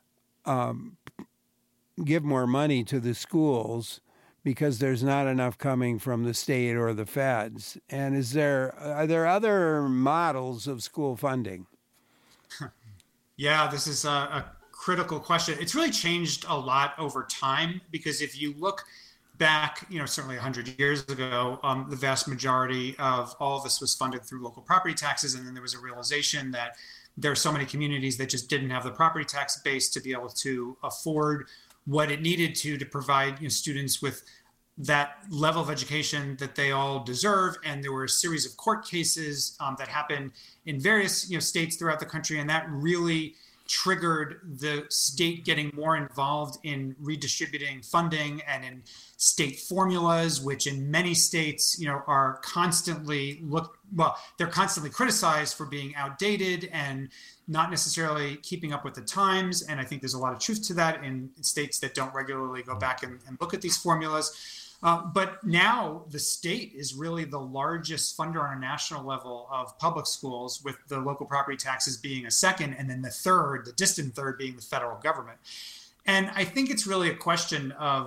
give more money to the schools because there's not enough coming from the state or the feds. And are there other models of school funding? Yeah, this is a critical question. It's really changed a lot over time, because if you look back, certainly 100 years ago, the vast majority of all of this was funded through local property taxes. And then there was a realization that there are so many communities that just didn't have the property tax base to be able to afford what it needed to provide students with that level of education that they all deserve. And there were a series of court cases that happened in various states throughout the country, and that really triggered the state getting more involved in redistributing funding and in state formulas, which in many states, are constantly they're constantly criticized for being outdated and not necessarily keeping up with the times. And I think there's a lot of truth to that in states that don't regularly go back and look at these formulas. But now the state is really the largest funder on a national level of public schools, with the local property taxes being a second, and then the distant third being the federal government. And I think it's really a question of,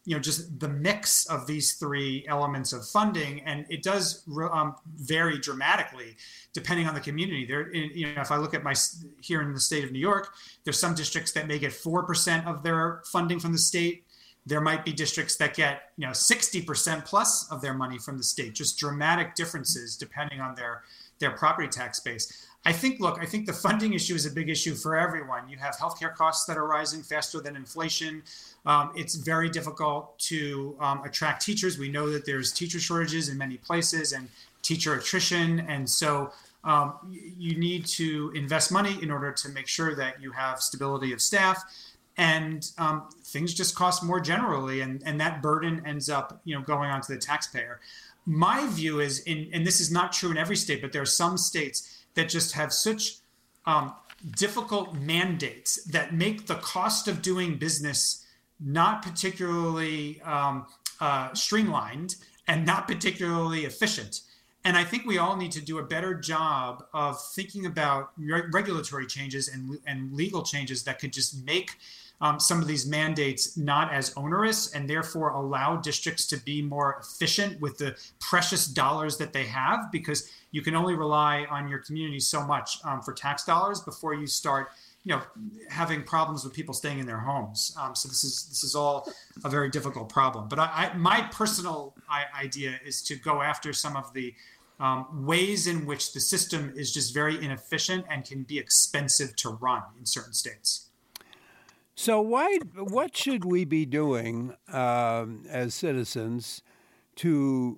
just the mix of these three elements of funding, and it does vary dramatically depending on the community. There, if I look at here in the state of New York, there's some districts that may get 4% of their funding from the state. There might be districts that get 60% plus of their money from the state. Just dramatic differences depending on their property tax base. I think the funding issue is a big issue for everyone. You have healthcare costs that are rising faster than inflation. It's very difficult to attract teachers. We know that there's teacher shortages in many places and teacher attrition. And so you need to invest money in order to make sure that you have stability of staff. And things just cost more generally. And that burden ends up going onto the taxpayer. My view is, and this is not true in every state, but there are some states that just have such difficult mandates that make the cost of doing business not particularly streamlined and not particularly efficient. And I think we all need to do a better job of thinking about regulatory changes and legal changes that could just make some of these mandates not as onerous and therefore allow districts to be more efficient with the precious dollars that they have, because you can only rely on your community so much for tax dollars before you start having problems with people staying in their homes. So this is all a very difficult problem. But my personal idea is to go after some of the ways in which the system is just very inefficient and can be expensive to run in certain states. So what should we be doing as citizens to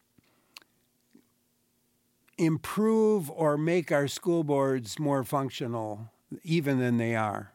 improve or make our school boards more functional even than they are?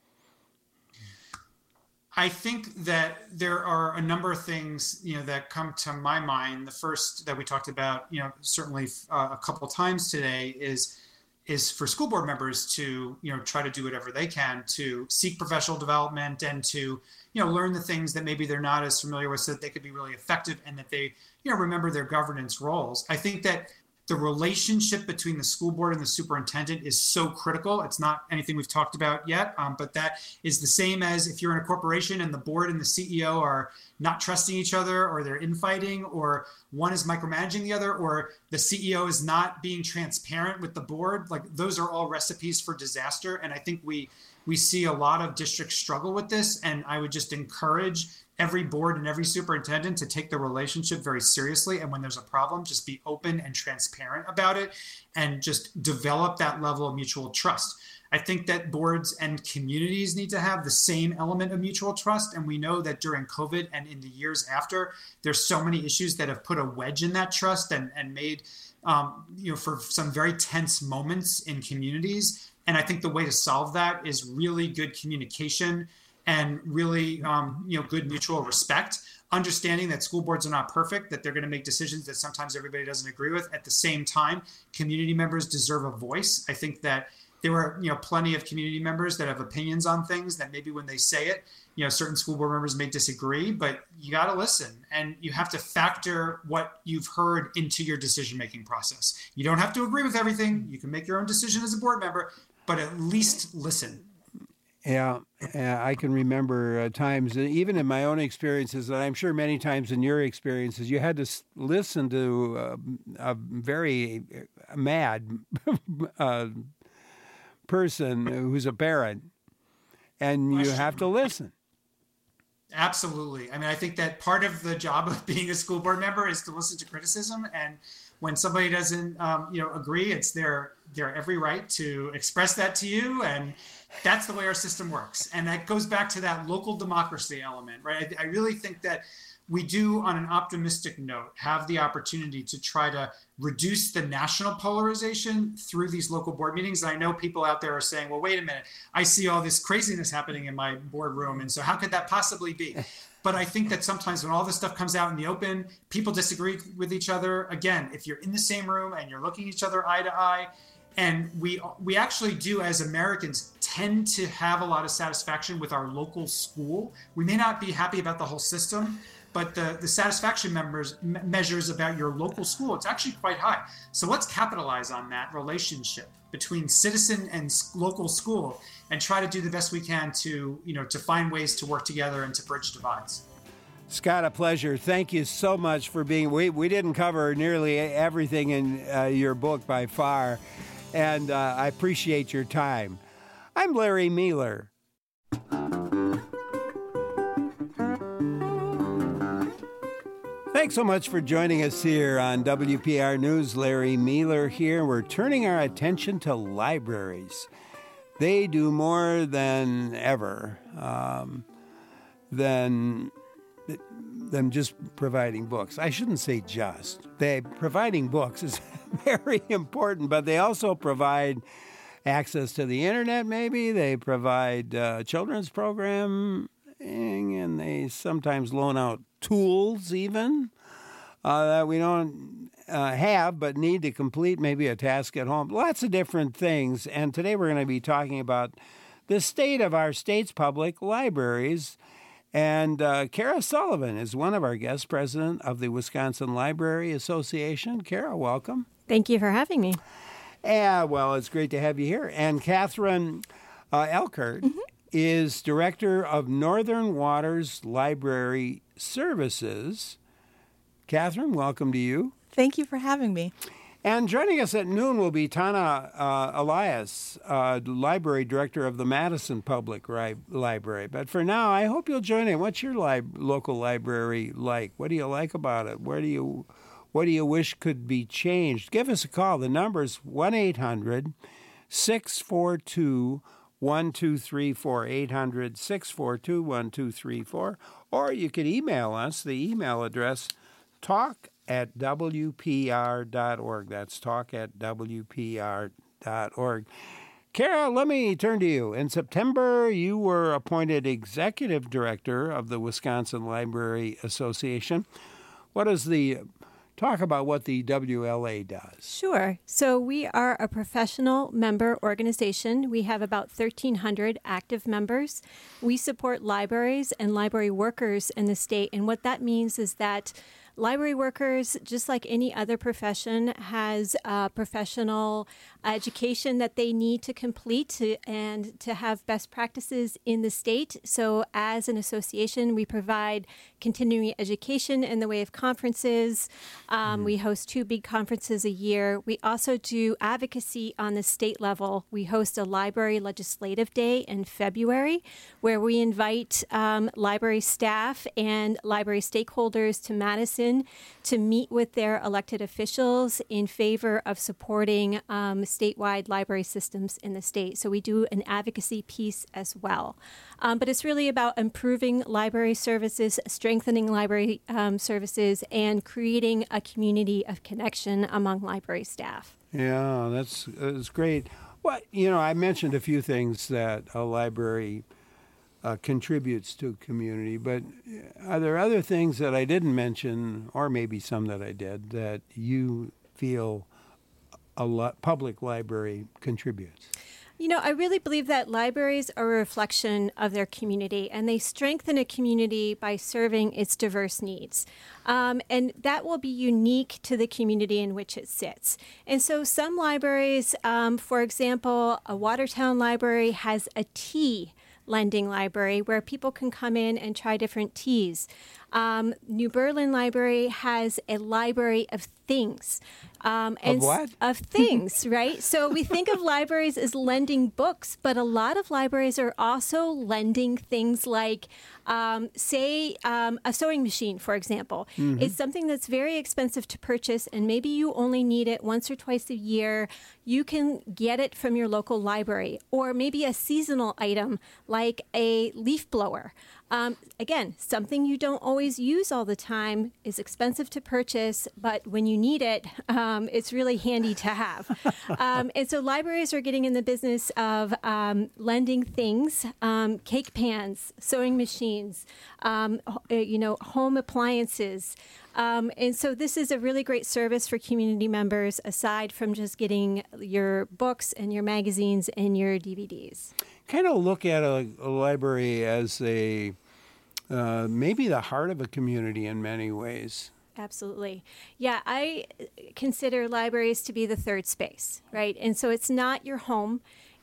I think that there are a number of things, that come to my mind. The first that we talked about, certainly a couple times today is for school board members to, try to do whatever they can to seek professional development and to, learn the things that maybe they're not as familiar with so that they could be really effective and that they, remember their governance roles. I think that the relationship between the school board and the superintendent is so critical. It's not anything we've talked about yet, but that is the same as if you're in a corporation and the board and the CEO are not trusting each other, or they're infighting, or one is micromanaging the other, or the CEO is not being transparent with the board. Like, those are all recipes for disaster. And I think we see a lot of districts struggle with this. And I would just encourage every board and every superintendent to take the relationship very seriously. And when there's a problem, just be open and transparent about it and just develop that level of mutual trust. I think that boards and communities need to have the same element of mutual trust. And we know that during COVID and in the years after, there's so many issues that have put a wedge in that trust and made, for some very tense moments in communities. And I think the way to solve that is really good communication and really, good mutual respect, understanding that school boards are not perfect, that they're going to make decisions that sometimes everybody doesn't agree with. At the same time, community members deserve a voice. I think that there were, plenty of community members that have opinions on things that maybe when they say it, certain school board members may disagree, but you got to listen and you have to factor what you've heard into your decision-making process. You don't have to agree with everything. You can make your own decision as a board member, but at least listen. Yeah, I can remember times, even in my own experiences, and I'm sure many times in your experiences, you had to listen to a very mad person who's a parent, and you have to listen. Absolutely. I mean, I think that part of the job of being a school board member is to listen to criticism, and when somebody doesn't, agree, it's their every right to express that to you, and that's the way our system works. And that goes back to that local democracy element, right? I really think that we do, on an optimistic note, have the opportunity to try to reduce the national polarization through these local board meetings. And I know people out there are saying, well, wait a minute, I see all this craziness happening in my boardroom, and so how could that possibly be? But I think that sometimes when all this stuff comes out in the open, people disagree with each other. Again, if you're in the same room and you're looking each other eye to eye, and we actually do, as Americans, tend to have a lot of satisfaction with our local school. We may not be happy about the whole system, but the satisfaction measures about your local school, it's actually quite high. So let's capitalize on that relationship between citizen and local school and try to do the best we can to find ways to work together and to bridge divides. Scott, a pleasure. Thank you so much for being. We didn't cover nearly everything in your book by far, and I appreciate your time. I'm Larry Mealer. Thanks so much for joining us here on WPR News. Larry Mealer here. We're turning our attention to libraries. They do more than ever than just providing books. I shouldn't say just. Providing books is very important, but they also provide access to the internet, maybe. They provide children's programming, and they sometimes loan out tools even that we don't have but need to complete maybe a task at home. Lots of different things. And today we're going to be talking about the state of our state's public libraries. And Kara Sullivan is one of our guests, president of the Wisconsin Library Association. Kara, welcome. Thank you for having me. Yeah, well, it's great to have you here. And Catherine Elkert is director of Northern Waters Library Services. Catherine, welcome to you. Thank you for having me. And joining us at noon will be Tana Elias, Library Director of the Madison Public Library. But for now, I hope you'll join in. What's your local library like? What do you like about it? What do you wish could be changed? Give us a call. The number is 1-800-642-1234, 800-642-1234. Or you could email us. The email address, talk@wpr.org. That's talk@wpr.org. Kara, let me turn to you. In September, you were appointed executive director of the Wisconsin Library Association. Talk about what the WLA does. Sure. So we are a professional member organization. We have about 1,300 active members. We support libraries and library workers in the state. And what that means is that library workers, just like any other profession, has professional education that they need to complete and to have best practices in the state. So as an association, we provide continuing education in the way of conferences. We host 2 big conferences a year. We also do advocacy on the state level. We host a library legislative day in February where we invite library staff and library stakeholders to Madison to meet with their elected officials in favor of supporting statewide library systems in the state. So we do an advocacy piece as well. But it's really about improving library services, strengthening library services, and creating a community of connection among library staff. Yeah, that's great. Well, I mentioned a few things that a library contributes to community, but are there other things that I didn't mention, or maybe some that I did, that you feel public library contributes? I really believe that libraries are a reflection of their community, and they strengthen a community by serving its diverse needs. And that will be unique to the community in which it sits. And so some libraries, for example, a Watertown library has a tea lending library where people can come in and try different teas. New Berlin Library has a library of things. Of what? Of things, right? So we think of libraries as lending books, but a lot of libraries are also lending things like, say, a sewing machine, for example. It's something that's very expensive to purchase, and maybe you only need it once or twice a year. You can get it from your local library, or maybe a seasonal item like a leaf blower. Again, something you don't always use all the time, is expensive to purchase, but when you need it, it's really handy to have. And so libraries are getting in the business of lending things, cake pans, sewing machines, home appliances. And so this is a really great service for community members, aside from just getting your books and your magazines and your DVDs. Kind of look at a library as maybe the heart of a community in many ways. Absolutely. Yeah, I consider libraries to be the third space, right? And so it's not your home.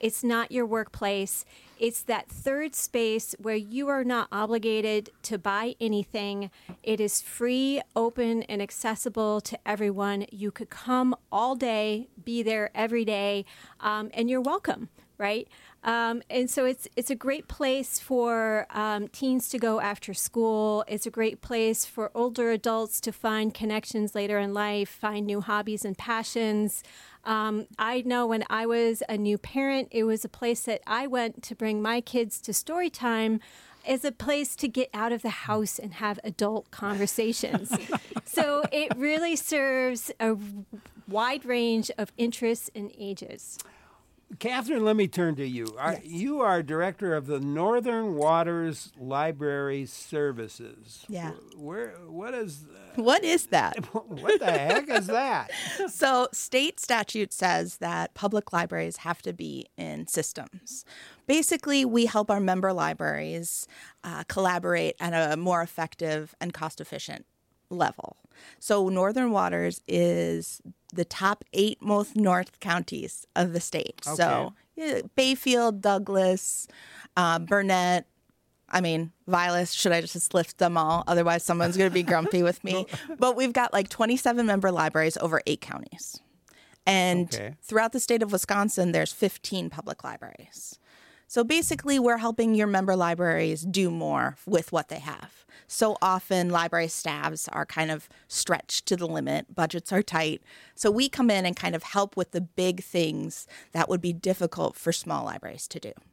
It's not your workplace. It's that third space where you are not obligated to buy anything. It is free, open, and accessible to everyone. You could come all day, be there every day, and you're welcome, right? And so it's a great place for teens to go after school. It's a great place for older adults to find connections later in life, find new hobbies and passions. I know when I was a new parent, it was a place that I went to bring my kids to story time as a place to get out of the house and have adult conversations. So it really serves a wide range of interests and ages. Catherine, let me turn to you. Yes. You are director of the Northern Waters Library Services. Yeah. What is that? What the heck is that? So state statute says that public libraries have to be in systems. Basically, we help our member libraries collaborate at a more effective and cost-efficient level. So Northern Waters is the top 8 most north counties of the state. Okay. So Bayfield, Douglas, Burnett, Vilas, should I just list them all? Otherwise, someone's going to be grumpy with me. But we've got like 27 member libraries over 8 counties. And throughout the state of Wisconsin, there's 15 public libraries. So basically, we're helping your member libraries do more with what they have. So often, library staffs are kind of stretched to the limit. Budgets are tight. So we come in and kind of help with the big things that would be difficult for small libraries to do.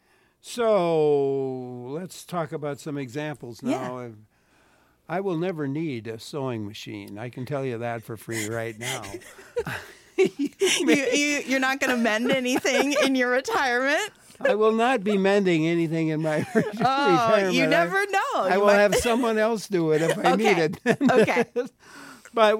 So let's talk about some examples now. Yeah. I will never need a sewing machine. I can tell you that for free right now. You're not going to mend anything in your retirement? I will not be mending anything in my retirement. Oh, you never know. I will have someone else do it if I need it. Okay. But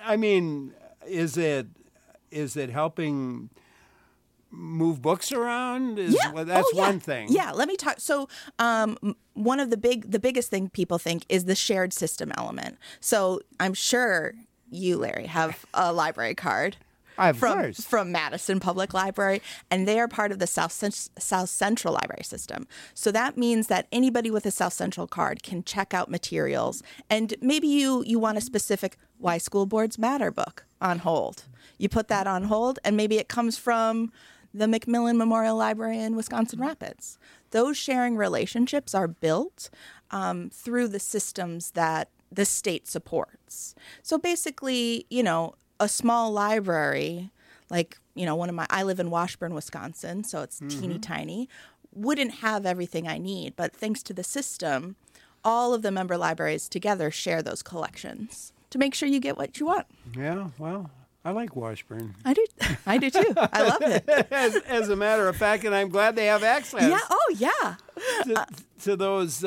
is it helping move books around? That's one thing. Yeah, let me talk. So one of the biggest thing people think is the shared system element. So I'm sure you, Larry, have a library card. From Madison Public Library, and they are part of the South Central Library System. So that means that anybody with a South Central card can check out materials, and maybe you want a specific Why School Boards Matter book on hold. You put that on hold, and maybe it comes from the Macmillan Memorial Library in Wisconsin Rapids. Those sharing relationships are built through the systems that the state supports. So basically, a small library, like, I live in Washburn, Wisconsin, so it's teeny tiny, wouldn't have everything I need. But thanks to the system, all of the member libraries together share those collections to make sure you get what you want. Yeah, well, I like Washburn. I do too. I love it. As a matter of fact, and I'm glad they have access. Yeah. Oh, yeah. To those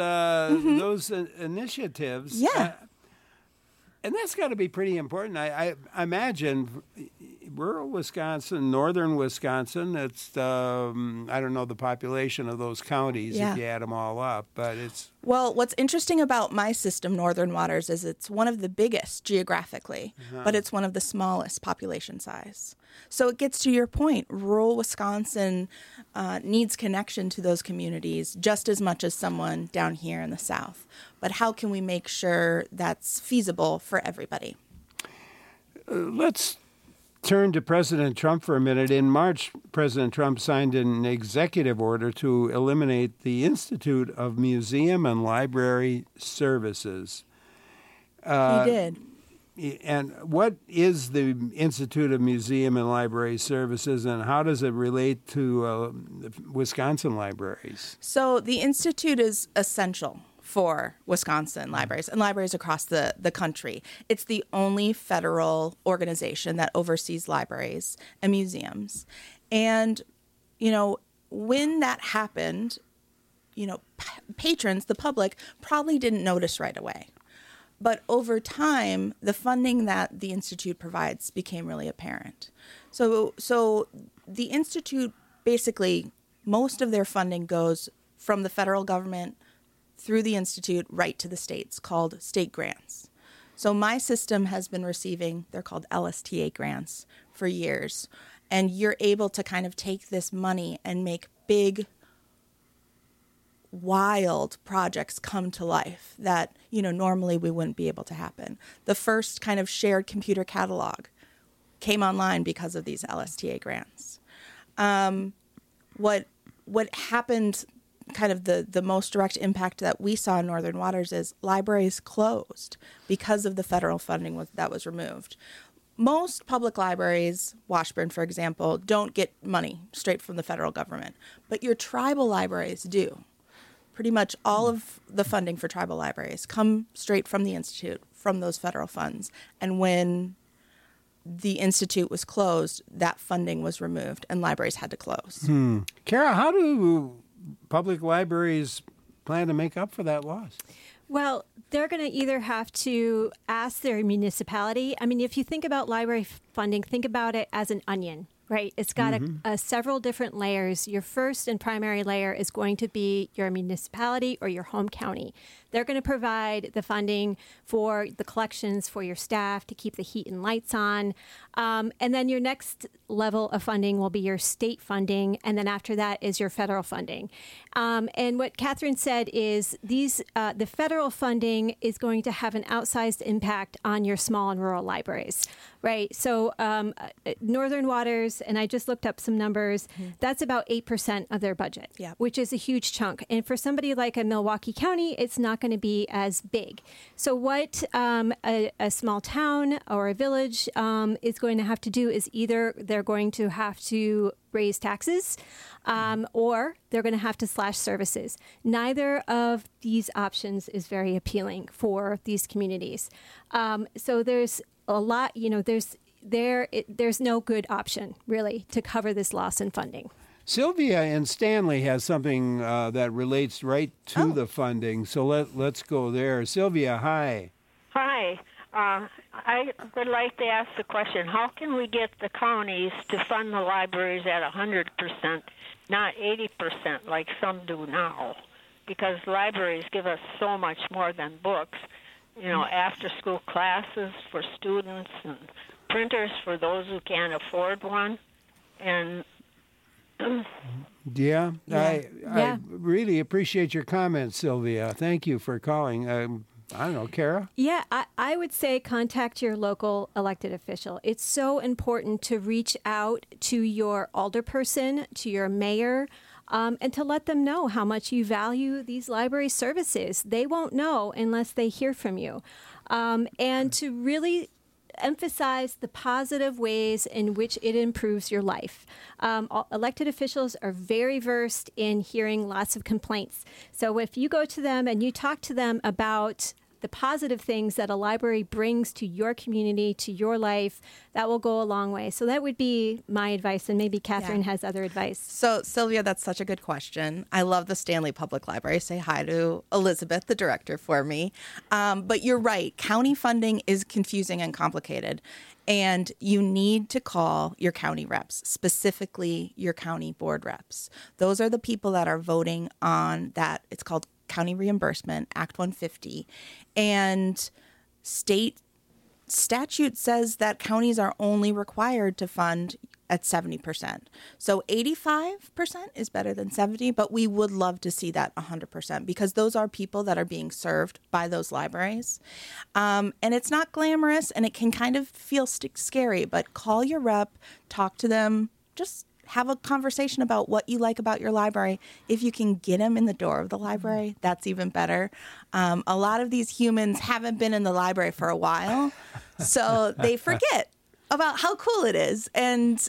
initiatives. Yeah. And that's got to be pretty important. I imagine rural Wisconsin, northern Wisconsin, it's, I don't know the population of those counties if you add them all up, but it's... Well, what's interesting about my system, Northern Waters, is it's one of the biggest geographically, but it's one of the smallest population size. So it gets to your point. Rural Wisconsin needs connection to those communities just as much as someone down here in the South. But how can we make sure that's feasible for everybody? Let's turn to President Trump for a minute. In March, President Trump signed an executive order to eliminate the Institute of Museum and Library Services. He did. And what is the Institute of Museum and Library Services, and how does it relate to Wisconsin libraries? So the Institute is essential for Wisconsin libraries and libraries across the country. It's the only federal organization that oversees libraries and museums. And, when that happened, patrons, the public, probably didn't notice right away. But over time, the funding that the Institute provides became really apparent. So the Institute, basically, most of their funding goes from the federal government through the Institute right to the states, called state grants. So my system has been receiving, they're called LSTA grants, for years. And you're able to kind of take this money and make big, wild projects come to life that, normally we wouldn't be able to happen. The first kind of shared computer catalog came online because of these LSTA grants. What happened, kind of the most direct impact that we saw in Northern Waters, is libraries closed because of the federal funding that was removed. Most public libraries, Washburn, for example, don't get money straight from the federal government, but your tribal libraries do. Pretty much all of the funding for tribal libraries come straight from the Institute, from those federal funds. And when the Institute was closed, that funding was removed and libraries had to close. Kara, how do public libraries plan to make up for that loss? Well, they're going to either have to ask their municipality. I mean, if you think about library funding, think about it as an onion, right? It's got several different layers. Your first and primary layer is going to be your municipality or your home county. They're going to provide the funding for the collections for your staff to keep the heat and lights on. And then your next level of funding will be your state funding. And then after that is your federal funding. And what Catherine said is the federal funding is going to have an outsized impact on your small and rural libraries, right? So Northern Waters, and I just looked up some numbers, that's about 8% of their budget, which is a huge chunk. And for somebody like a Milwaukee County, it's not going to be as big. So what a small town or a village is going to have to do is either they're going to have to raise taxes or they're going to have to slash services. Neither of these options is very appealing for these communities. So there's a lot, there's no good option really to cover this loss in funding. Sylvia in Stanley has something that relates right to the funding, so let's go there. Sylvia, hi. Hi. I would like to ask the question, how can we get the counties to fund the libraries at 100%, not 80% like some do now? Because libraries give us so much more than books, after-school classes for students and printers for those who can't afford one. And I really appreciate your comments, Sylvia. Thank you for calling. I don't know, Kara? Yeah, I would say contact your local elected official. It's so important to reach out to your alderperson, to your mayor, and to let them know how much you value these library services. They won't know unless they hear from you. And to really emphasize the positive ways in which it improves your life. Elected officials are very versed in hearing lots of complaints. So if you go to them and you talk to them about the positive things that a library brings to your community, to your life, that will go a long way. So that would be my advice, and maybe Catherine has other advice. So, Sylvia, that's such a good question. I love the Stanley Public Library. Say hi to Elizabeth, the director, for me. But you're right. County funding is confusing and complicated, and you need to call your county reps, specifically your county board reps. Those are the people that are voting on that. It's called County Reimbursement, Act 150, and state statute says that counties are only required to fund at 70%. So 85% is better than 70, but we would love to see that 100% because those are people that are being served by those libraries. And it's not glamorous and it can kind of feel scary, but call your rep, talk to them, just have a conversation about what you like about your library. If you can get them in the door of the library, that's even better. A lot of these humans haven't been in the library for a while, so they forget about how cool it is and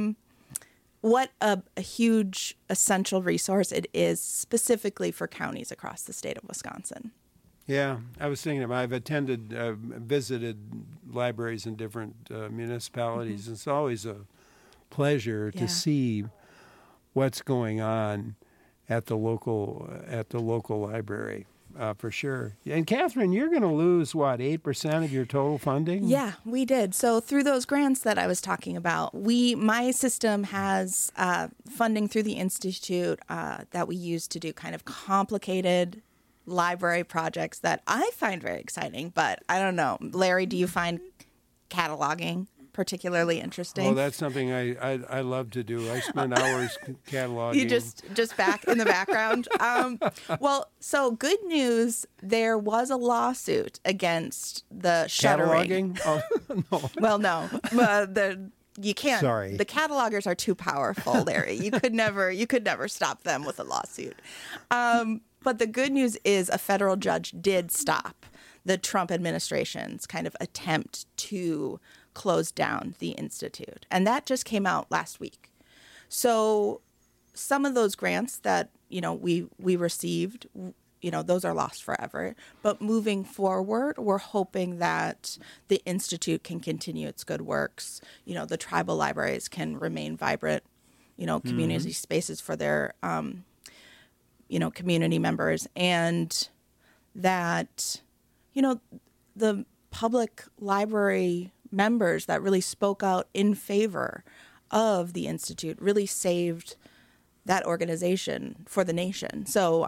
what a huge essential resource it is specifically for counties across the state of Wisconsin. Yeah, I was thinking I've visited libraries in different municipalities. It's always a pleasure to see what's going on at the local library, for sure. And Catherine, you're going to lose 8% of your total funding? Yeah, we did. So through those grants that I was talking about, my system has funding through the Institute that we use to do kind of complicated library projects that I find very exciting. But I don't know, Larry, do you find cataloging particularly interesting. Oh, that's something I love to do. I spend hours cataloging. You just back in the background. Well, so good news. There was a lawsuit against the shuttering. Cataloging? Oh, no. Well, no. You can't. Sorry. The catalogers are too powerful, Larry. You could never stop them with a lawsuit. But the good news is a federal judge did stop the Trump administration's kind of attempt to close down the Institute. And that just came out last week. So some of those grants that, we received, those are lost forever. But moving forward, we're hoping that the Institute can continue its good works. The tribal libraries can remain vibrant, community spaces for their, community members. And that, the public library members that really spoke out in favor of the Institute really saved that organization for the nation. So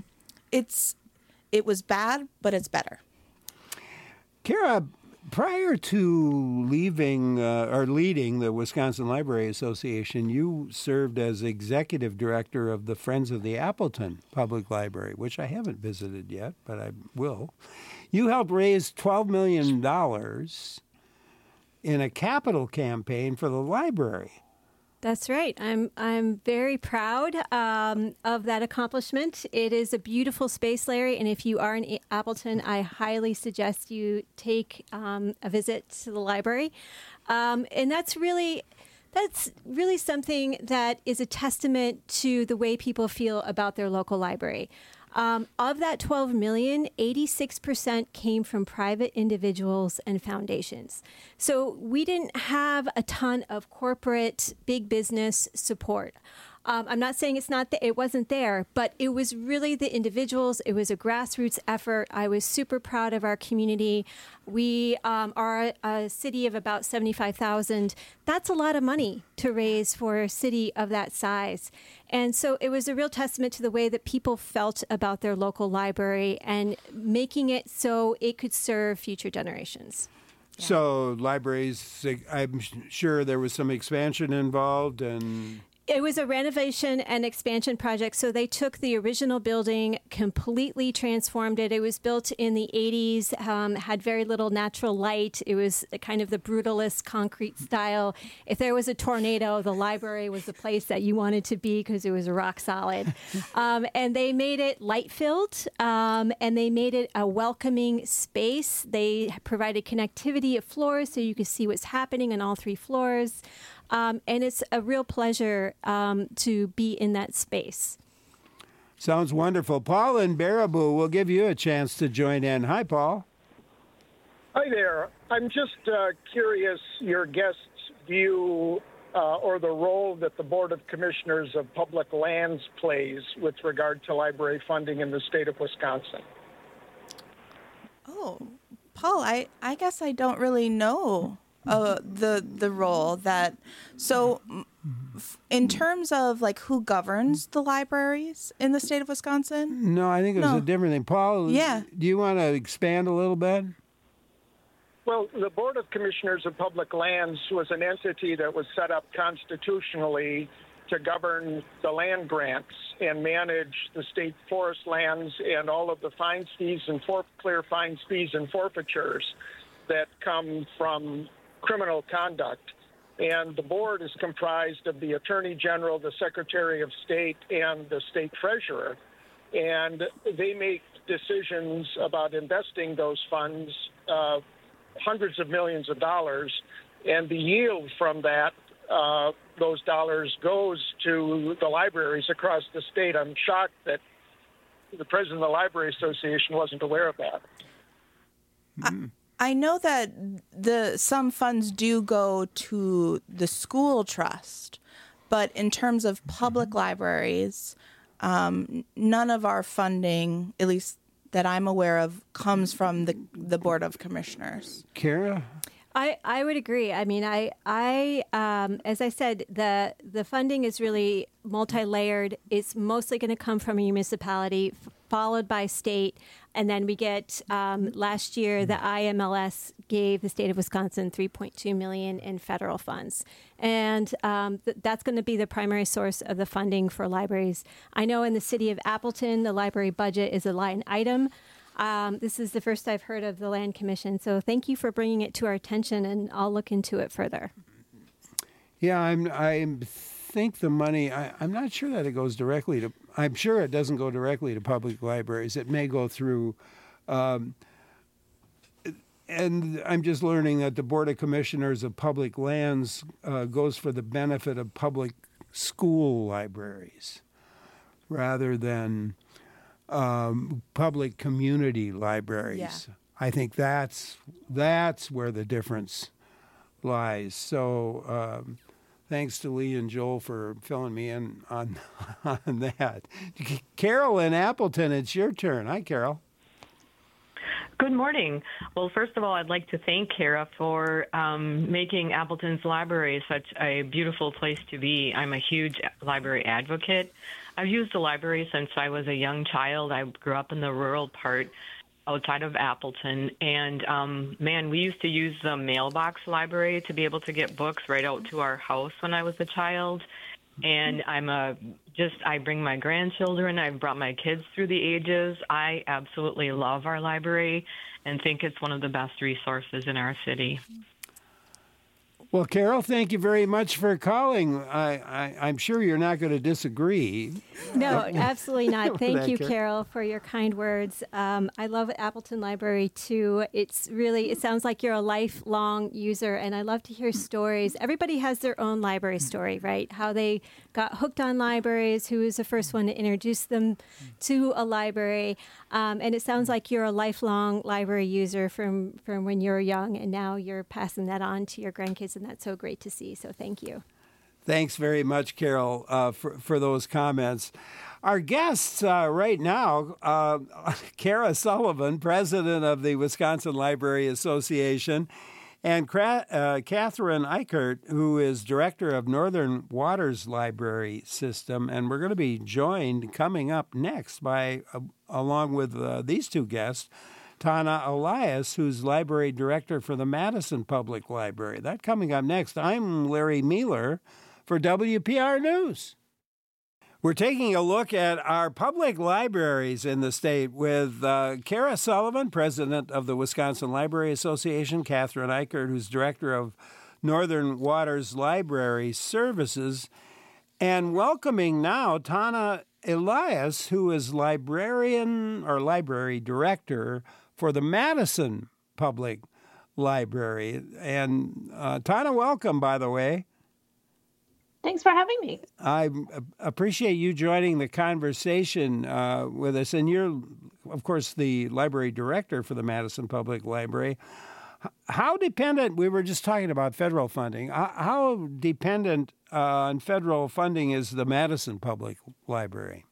it was bad, but it's better. Kara, prior to leading the Wisconsin Library Association, you served as executive director of the Friends of the Appleton Public Library, which I haven't visited yet, but I will. You helped raise $12 million in a capital campaign for the library. That's right. I'm very proud of that accomplishment. It is a beautiful space, Larry, and if you are in Appleton, I highly suggest you take a visit to the library. And that's really something that is a testament to the way people feel about their local library. Of that 12 million, 86% came from private individuals and foundations. So we didn't have a ton of corporate big business support. I'm not saying it wasn't there, but it was really the individuals. It was a grassroots effort. I was super proud of our community. We are a city of about 75,000. That's a lot of money to raise for a city of that size. And so it was a real testament to the way that people felt about their local library and making it so it could serve future generations. Yeah. So libraries, I'm sure there was some expansion involved and... It was a renovation and expansion project. So they took the original building, completely transformed it. It was built in the 80s, had very little natural light. It was kind of the brutalist concrete style. If there was a tornado, the library was the place that you wanted to be because it was rock solid. And they made it light-filled, and they made it a welcoming space. They provided connectivity at floors so you could see what's happening on all three floors. And it's a real pleasure to be in that space. Sounds wonderful. Paul in Baraboo will give you a chance to join in. Hi, Paul. Hi there. I'm just curious your guest's view or the role that the Board of Commissioners of Public Lands plays with regard to library funding in the state of Wisconsin. Oh, Paul, I guess I don't really know the role that. So in terms of like who governs the libraries in the state of Wisconsin? No, I think it was a different thing. Paul, yeah. Do you want to expand a little bit? Well, the Board of Commissioners of Public Lands was an entity that was set up constitutionally to govern the land grants and manage the state forest lands and all of the fines, fees, and clear fines, fees, and forfeitures that come from criminal conduct. And the board is comprised of the Attorney General, the Secretary of State, and the State Treasurer. And they make decisions about investing those funds, hundreds of millions of dollars, and the yield from that, those dollars goes to the libraries across the state. I'm shocked that the president of the Library Association wasn't aware of that. I know that some funds do go to the school trust, but in terms of public libraries, none of our funding, at least that I'm aware of, comes from the Board of Commissioners. Kara? I would agree. I mean, I as I said, the funding is really multi-layered. It's mostly going to come from a municipality followed by state. And then we get, last year, the IMLS gave the state of Wisconsin $3.2 million in federal funds. And that's going to be the primary source of the funding for libraries. I know in the city of Appleton, the library budget is a line item. This is the first I've heard of the Land Commission. So thank you for bringing it to our attention, and I'll look into it further. Yeah, I think the money, I'm not sure that it goes directly to, I'm sure it doesn't go directly to public libraries. It may go through, and I'm just learning that the Board of Commissioners of Public Lands goes for the benefit of public school libraries rather than public community libraries. Yeah. I think that's where the difference lies. So thanks to Lee and Joel for filling me in on that. Carol in Appleton, it's your turn. Hi, Carol. Good morning. Well, first of all, I'd like to thank Kara for making Appleton's library such a beautiful place to be. I'm a huge library advocate. I've used the library since I was a young child. I grew up in the rural part outside of Appleton, and man, we used to use the mailbox library to be able to get books right out to our house when I was a child. And I bring my grandchildren. I've brought my kids through the ages. I absolutely love our library and think it's one of the best resources in our city. Well, Carol, thank you very much for calling. I'm sure you're not going to disagree. No, absolutely not. Thank you, Carol. Carol, for your kind words. I love Appleton Library, too. It sounds like you're a lifelong user, and I love to hear stories. Everybody has their own library story, right? How they got hooked on libraries, who was the first one to introduce them to a library. And it sounds like you're a lifelong library user from when you were young, and now you're passing that on to your grandkids, and that's so great to see. So thank you. Thanks very much, Carol, for those comments. Our guests right now, Kara Sullivan, president of the Wisconsin Library Association, and Catherine Eichert, who is director of Northern Waters Library System. And we're going to be joined coming up next by, along with these two guests, Tana Elias, who's library director for the Madison Public Library. That coming up next. I'm Larry Mealer for WPR News. We're taking a look at our public libraries in the state with Kara Sullivan, president of the Wisconsin Library Association, Catherine Eichert, who's director of Northern Waters Library Services, and welcoming now Tana Elias, who is librarian or library director for the Madison Public Library. And Tana, welcome, by the way. Thanks for having me. I appreciate you joining the conversation with us. And you're, of course, the library director for the Madison Public Library. How dependent, we were just talking about federal funding, how dependent on federal funding is the Madison Public Library?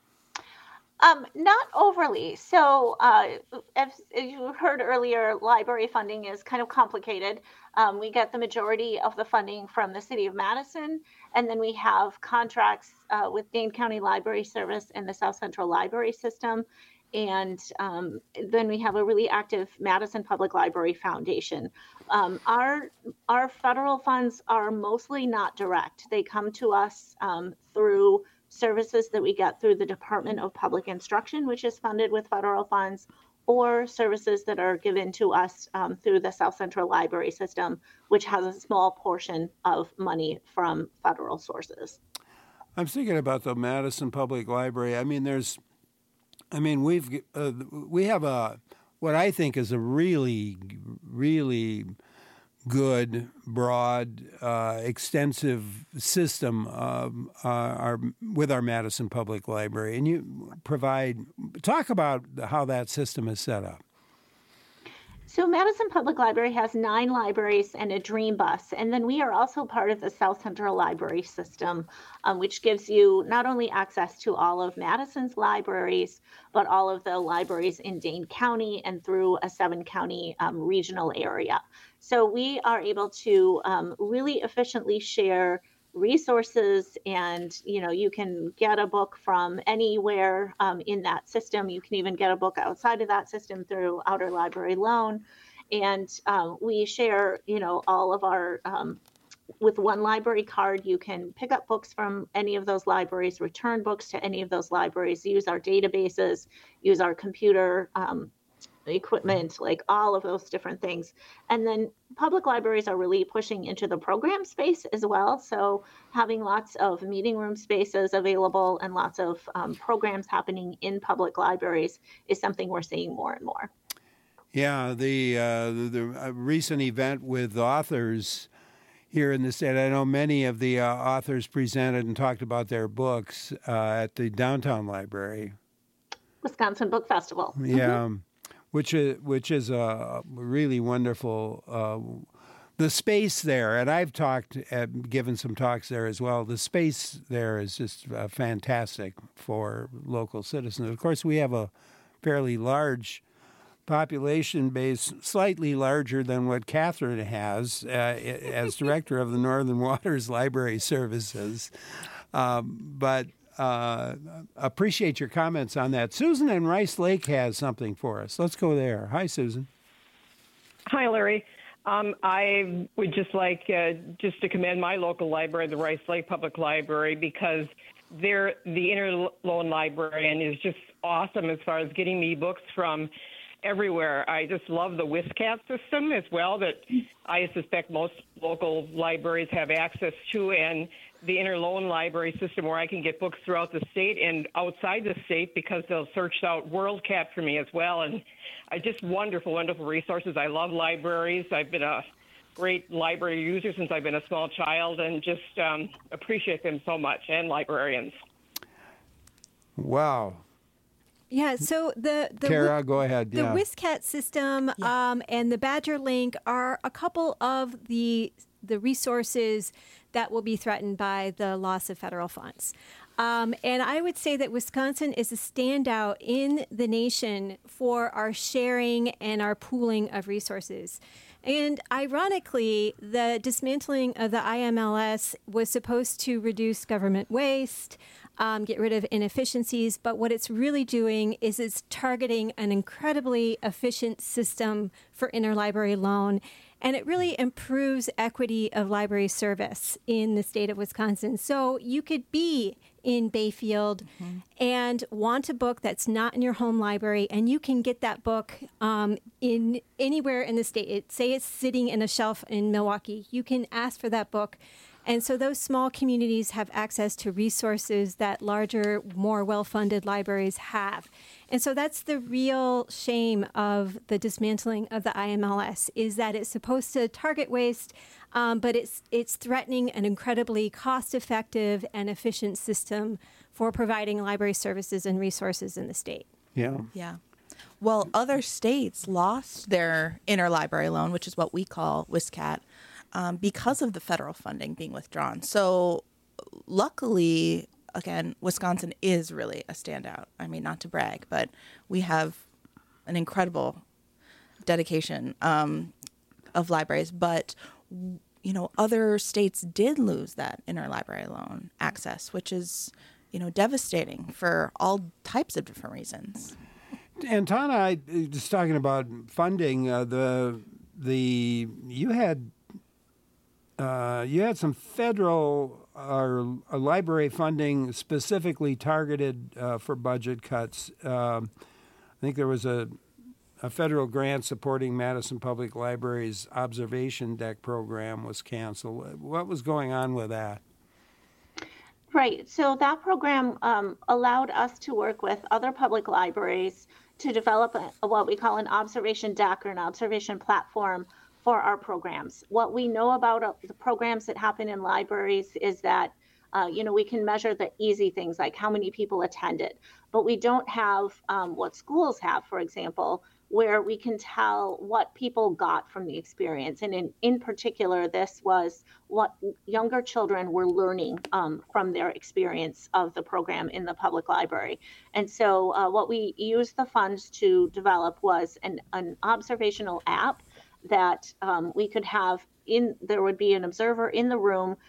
Not overly. So, as you heard earlier, library funding is kind of complicated. We get the majority of the funding from the city of Madison, and then we have contracts with Dane County Library Service and the South Central Library System. And then we have a really active Madison Public Library Foundation. Our federal funds are mostly not direct. They come to us through services that we get through the Department of Public Instruction, which is funded with federal funds, or services that are given to us through the South Central Library System, which has a small portion of money from federal sources. I'm thinking about the Madison Public Library. We have what I think is a really, really good, broad, extensive system with our Madison Public Library. And you talk about how that system is set up. So Madison Public Library has 9 libraries and a Dream Bus. And then we are also part of the South Central Library System, which gives you not only access to all of Madison's libraries, but all of the libraries in Dane County and through a 7-county regional area. So we are able to really efficiently share resources, and you can get a book from anywhere in that system. You can even get a book outside of that system through Outer Library Loan. And we share all of our with one library card. You can pick up books from any of those libraries, return books to any of those libraries, use our databases, use our computer equipment, like all of those different things. And then public libraries are really pushing into the program space as well. So having lots of meeting room spaces available and lots of programs happening in public libraries is something we're seeing more and more. Yeah, the recent event with authors here in the state, I know many of the authors presented and talked about their books at the downtown library. Wisconsin Book Festival. Yeah, which is a really wonderful, the space there, and I've given some talks there as well. The space there is just fantastic for local citizens. Of course, we have a fairly large population base, slightly larger than what Catherine has as director of the Northern Waters Library Services. But appreciate your comments on that. Susan in Rice Lake has something for us. Let's go there. Hi, Susan. Hi, Larry. I would just like just to commend my local library, the Rice Lake Public Library, because the interloan librarian is just awesome as far as getting me books from everywhere. I just love the WISCAT system as well that I suspect most local libraries have access to, and the interloan library system where I can get books throughout the state and outside the state because they'll search out WorldCat for me as well. And just wonderful, wonderful resources. I love libraries. I've been a great library user since I've been a small child, and just appreciate them so much, and librarians. Wow. Yeah, so the Kara, go ahead. The WISCAT system and the Badger Link are a couple of the resources that will be threatened by the loss of federal funds. And I would say that Wisconsin is a standout in the nation for our sharing and our pooling of resources. And ironically, the dismantling of the IMLS was supposed to reduce government waste, get rid of inefficiencies, but what it's really doing is it's targeting an incredibly efficient system for interlibrary loan, and it really improves equity of library service in the state of Wisconsin. So you could be in Bayfield and want a book that's not in your home library, and you can get that book in anywhere in the state. Say it's sitting in a shelf in Milwaukee. You can ask for that book. And so those small communities have access to resources that larger, more well-funded libraries have. And so that's the real shame of the dismantling of the IMLS, is that it's supposed to target waste, but it's threatening an incredibly cost-effective and efficient system for providing library services and resources in the state. Yeah. Yeah. Well, other states lost their interlibrary loan, which is what we call WISCAT, because of the federal funding being withdrawn. So luckily, again, Wisconsin is really a standout. I mean, not to brag, but we have an incredible dedication of libraries. But, other states did lose that interlibrary loan access, which is, devastating for all types of different reasons. And Tana, just talking about funding, you had some federal or library funding specifically targeted for budget cuts. I think there was a federal grant supporting Madison Public Library's observation deck program was canceled. What was going on with that? Right. So that program allowed us to work with other public libraries to develop what we call an observation deck or an observation platform for our programs. What we know about the programs that happen in libraries is that, we can measure the easy things like how many people attended, but we don't have what schools have, for example, where we can tell what people got from the experience. And in particular, this was what younger children were learning from their experience of the program in the public library. And so what we used the funds to develop was an observational app that we could have there would be an observer in the room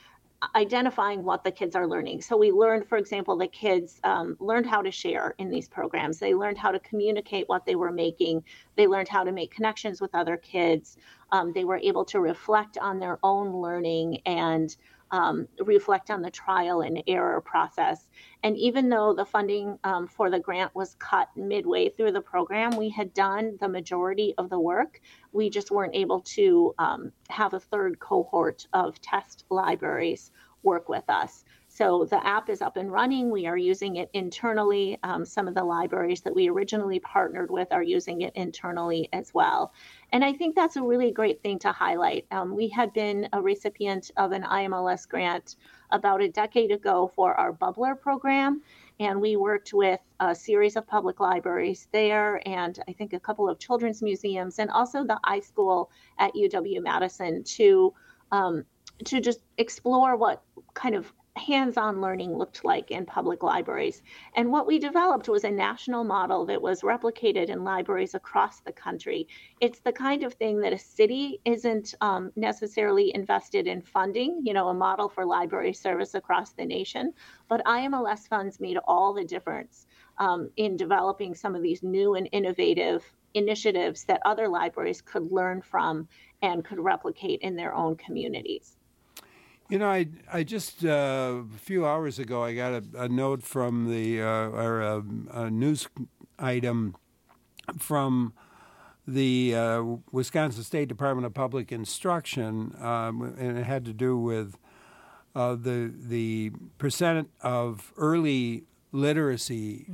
identifying what the kids are learning. So we learned, for example, the kids learned how to share in these programs. They learned how to communicate what they were making. They learned how to make connections with other kids. They were able to reflect on their own learning and reflect on the trial and error process. And even though the funding for the grant was cut midway through the program, we had done the majority of the work. We just weren't able to have a third cohort of test libraries work with us. So the app is up and running. We are using it internally. Some of the libraries that we originally partnered with are using it internally as well. And I think that's a really great thing to highlight. We had been a recipient of an IMLS grant about a decade ago for our Bubbler program. And we worked with a series of public libraries there, and I think a couple of children's museums, and also the iSchool at UW-Madison to just explore what kind of hands-on learning looked like in public libraries. And what we developed was a national model that was replicated in libraries across the country. It's the kind of thing that a city isn't necessarily invested in funding, a model for library service across the nation, but IMLS funds made all the difference in developing some of these new and innovative initiatives that other libraries could learn from and could replicate in their own communities. I just a few hours ago, I got a note from a news item from the Wisconsin State Department of Public Instruction, and it had to do with the percent of early literacy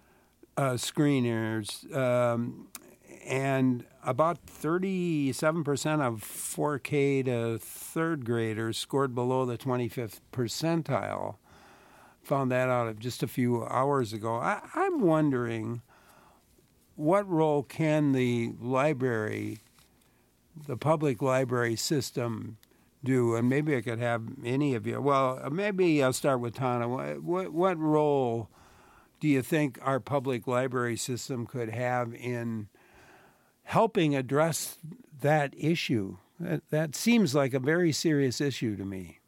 screeners, and about 37% of 4K to third graders scored below the 25th percentile. Found that out just a few hours ago. I'm wondering, what role can the public library system do? And maybe I could have any of you. Well, maybe I'll start with Tana. What role do you think our public library system could have in helping address that issue? That seems like a very serious issue to me.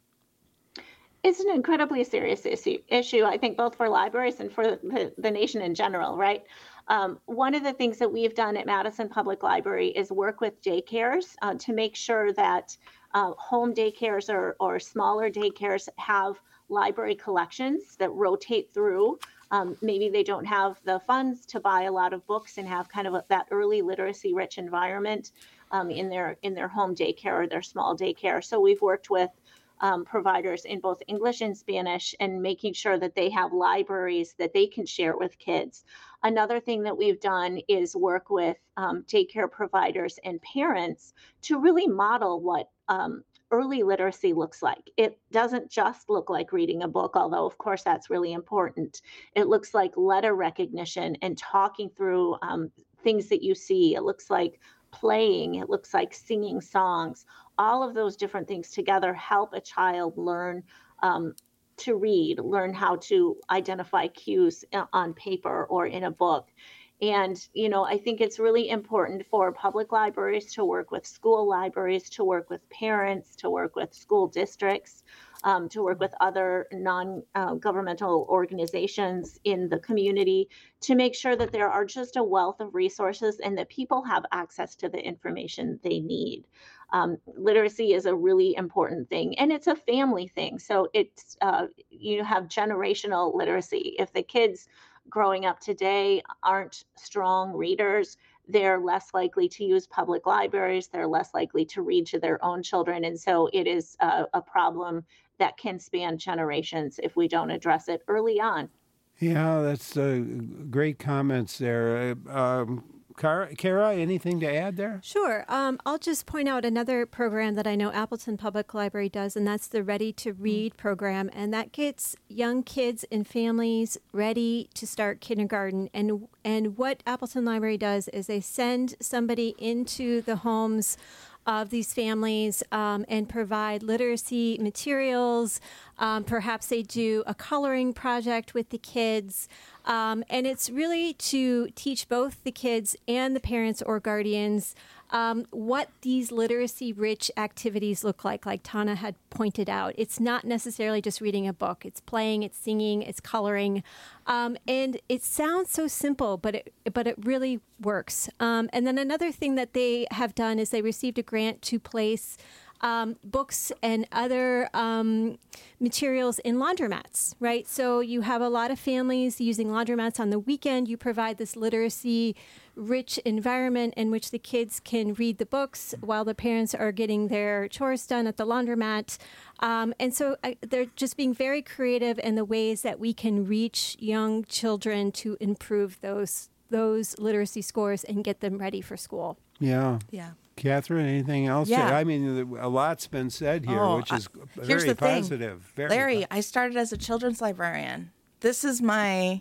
It's an incredibly serious issue, I think, both for libraries and for the nation in general, right? One of the things that we've done at Madison Public Library is work with daycares to make sure that home daycares or smaller daycares have library collections that rotate through. Maybe they don't have the funds to buy a lot of books and have kind of that early literacy rich environment in their home daycare or their small daycare. So we've worked with providers in both English and Spanish and making sure that they have libraries that they can share with kids. Another thing that we've done is work with daycare providers and parents to really model what early literacy looks like. It doesn't just look like reading a book, although of course that's really important. It looks like letter recognition and talking through things that you see. It looks like playing. It looks like singing songs. All of those different things together help a child learn to read, learn how to identify cues on paper or in a book. And, I think it's really important for public libraries to work with school libraries, to work with parents, to work with school districts, to work with other non-governmental organizations in the community to make sure that there are just a wealth of resources and that people have access to the information they need. Literacy is a really important thing, and it's a family thing. So it's you have generational literacy. If the kids growing up today aren't strong readers, they're less likely to use public libraries. They're less likely to read to their own children. And so it is a problem that can span generations if we don't address it early on. Yeah, that's great comments there. Kara, anything to add there? Sure. I'll just point out another program that I know Appleton Public Library does, and that's the Ready to Read program. And that gets young kids and families ready to start kindergarten. And what Appleton Library does is they send somebody into the homes of these families and provide literacy materials. Perhaps they do a coloring project with the kids. And it's really to teach both the kids and the parents or guardians what these literacy-rich activities look like Tana had pointed out. It's not necessarily just reading a book. It's playing, it's singing, it's coloring. And it sounds so simple, but it really works. And then another thing that they have done is they received a grant to place books and other materials in laundromats, right? So you have a lot of families using laundromats on the weekend. You provide this literacy-rich environment in which the kids can read the books while the parents are getting their chores done at the laundromat. And so they're just being very creative in the ways that we can reach young children to improve those literacy scores and get them ready for school. Yeah. Yeah. Catherine, anything else? Yeah. I mean, a lot's been said here, which is very positive. Very Larry, I started as a children's librarian. This is when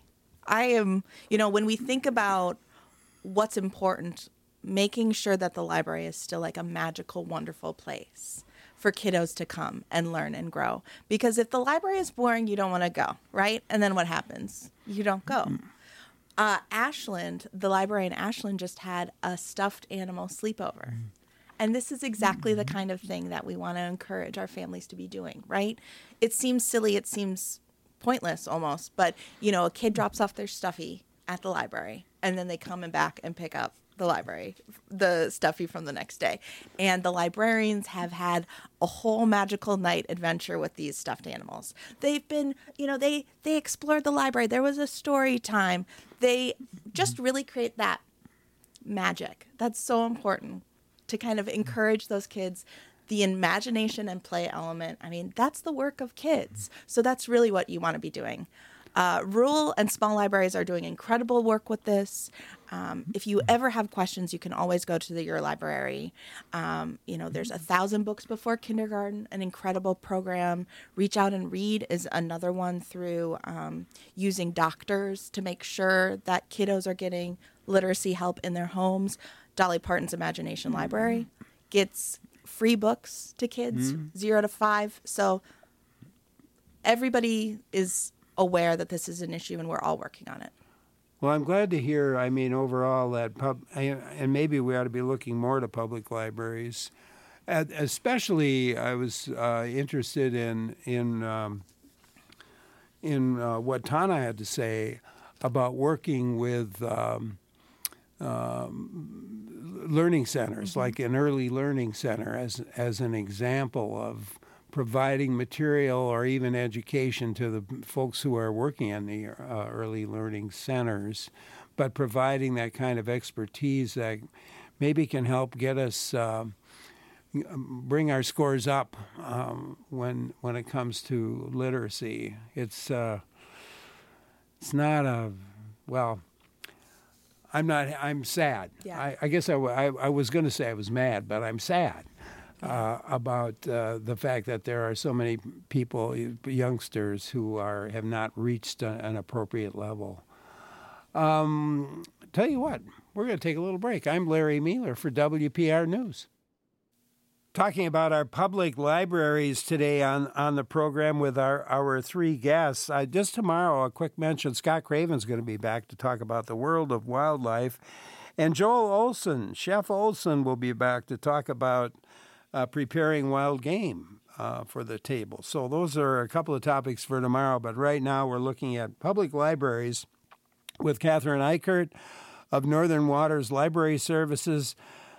we think about what's important, making sure that the library is still like a magical, wonderful place for kiddos to come and learn and grow. Because if the library is boring, you don't want to go, right? And then what happens? You don't go. Ashland, the library in Ashland just had a stuffed animal sleepover. And this is exactly the kind of thing that we want to encourage our families to be doing, right? It seems silly, it seems pointless almost, but, a kid drops off their stuffy at the library, and then they come back and pick up the stuffy from the next day. And the librarians have had a whole magical night adventure with these stuffed animals. They've been, they explored the library. There was a story time. They just really create that magic. That's so important to kind of encourage those kids. The imagination and play element, that's the work of kids. So that's really what you want to be doing. Rural and small libraries are doing incredible work with this. If you ever have questions, you can always go to your library. There's 1,000 books before kindergarten, an incredible program. Reach Out and Read is another one through using doctors to make sure that kiddos are getting literacy help in their homes. Dolly Parton's Imagination Library gets free books to kids 0 to 5. So everybody is aware that this is an issue and we're all working on it. Well, I'm glad to hear, overall that and maybe we ought to be looking more to public libraries. Especially, I was interested in what Tana had to say about working with learning centers, like an early learning center as an example of providing material or even education to the folks who are working in the early learning centers, but providing that kind of expertise that maybe can help get us bring our scores up when it comes to literacy. It's not I'm sad. Yeah. I guess I was going to say I was mad, but I'm sad about the fact that there are so many people, youngsters, who have not reached an appropriate level. Tell you what, we're going to take a little break. I'm Larry Mealer for WPR News. Talking about our public libraries today on the program with our three guests. Just tomorrow, a quick mention, Scott Craven's going to be back to talk about the world of wildlife. And Joel Olson, Chef Olson, will be back to talk about preparing wild game for the table. So those are a couple of topics for tomorrow. But right now we're looking at public libraries with Catherine Eichert of Northern Waters Library Services,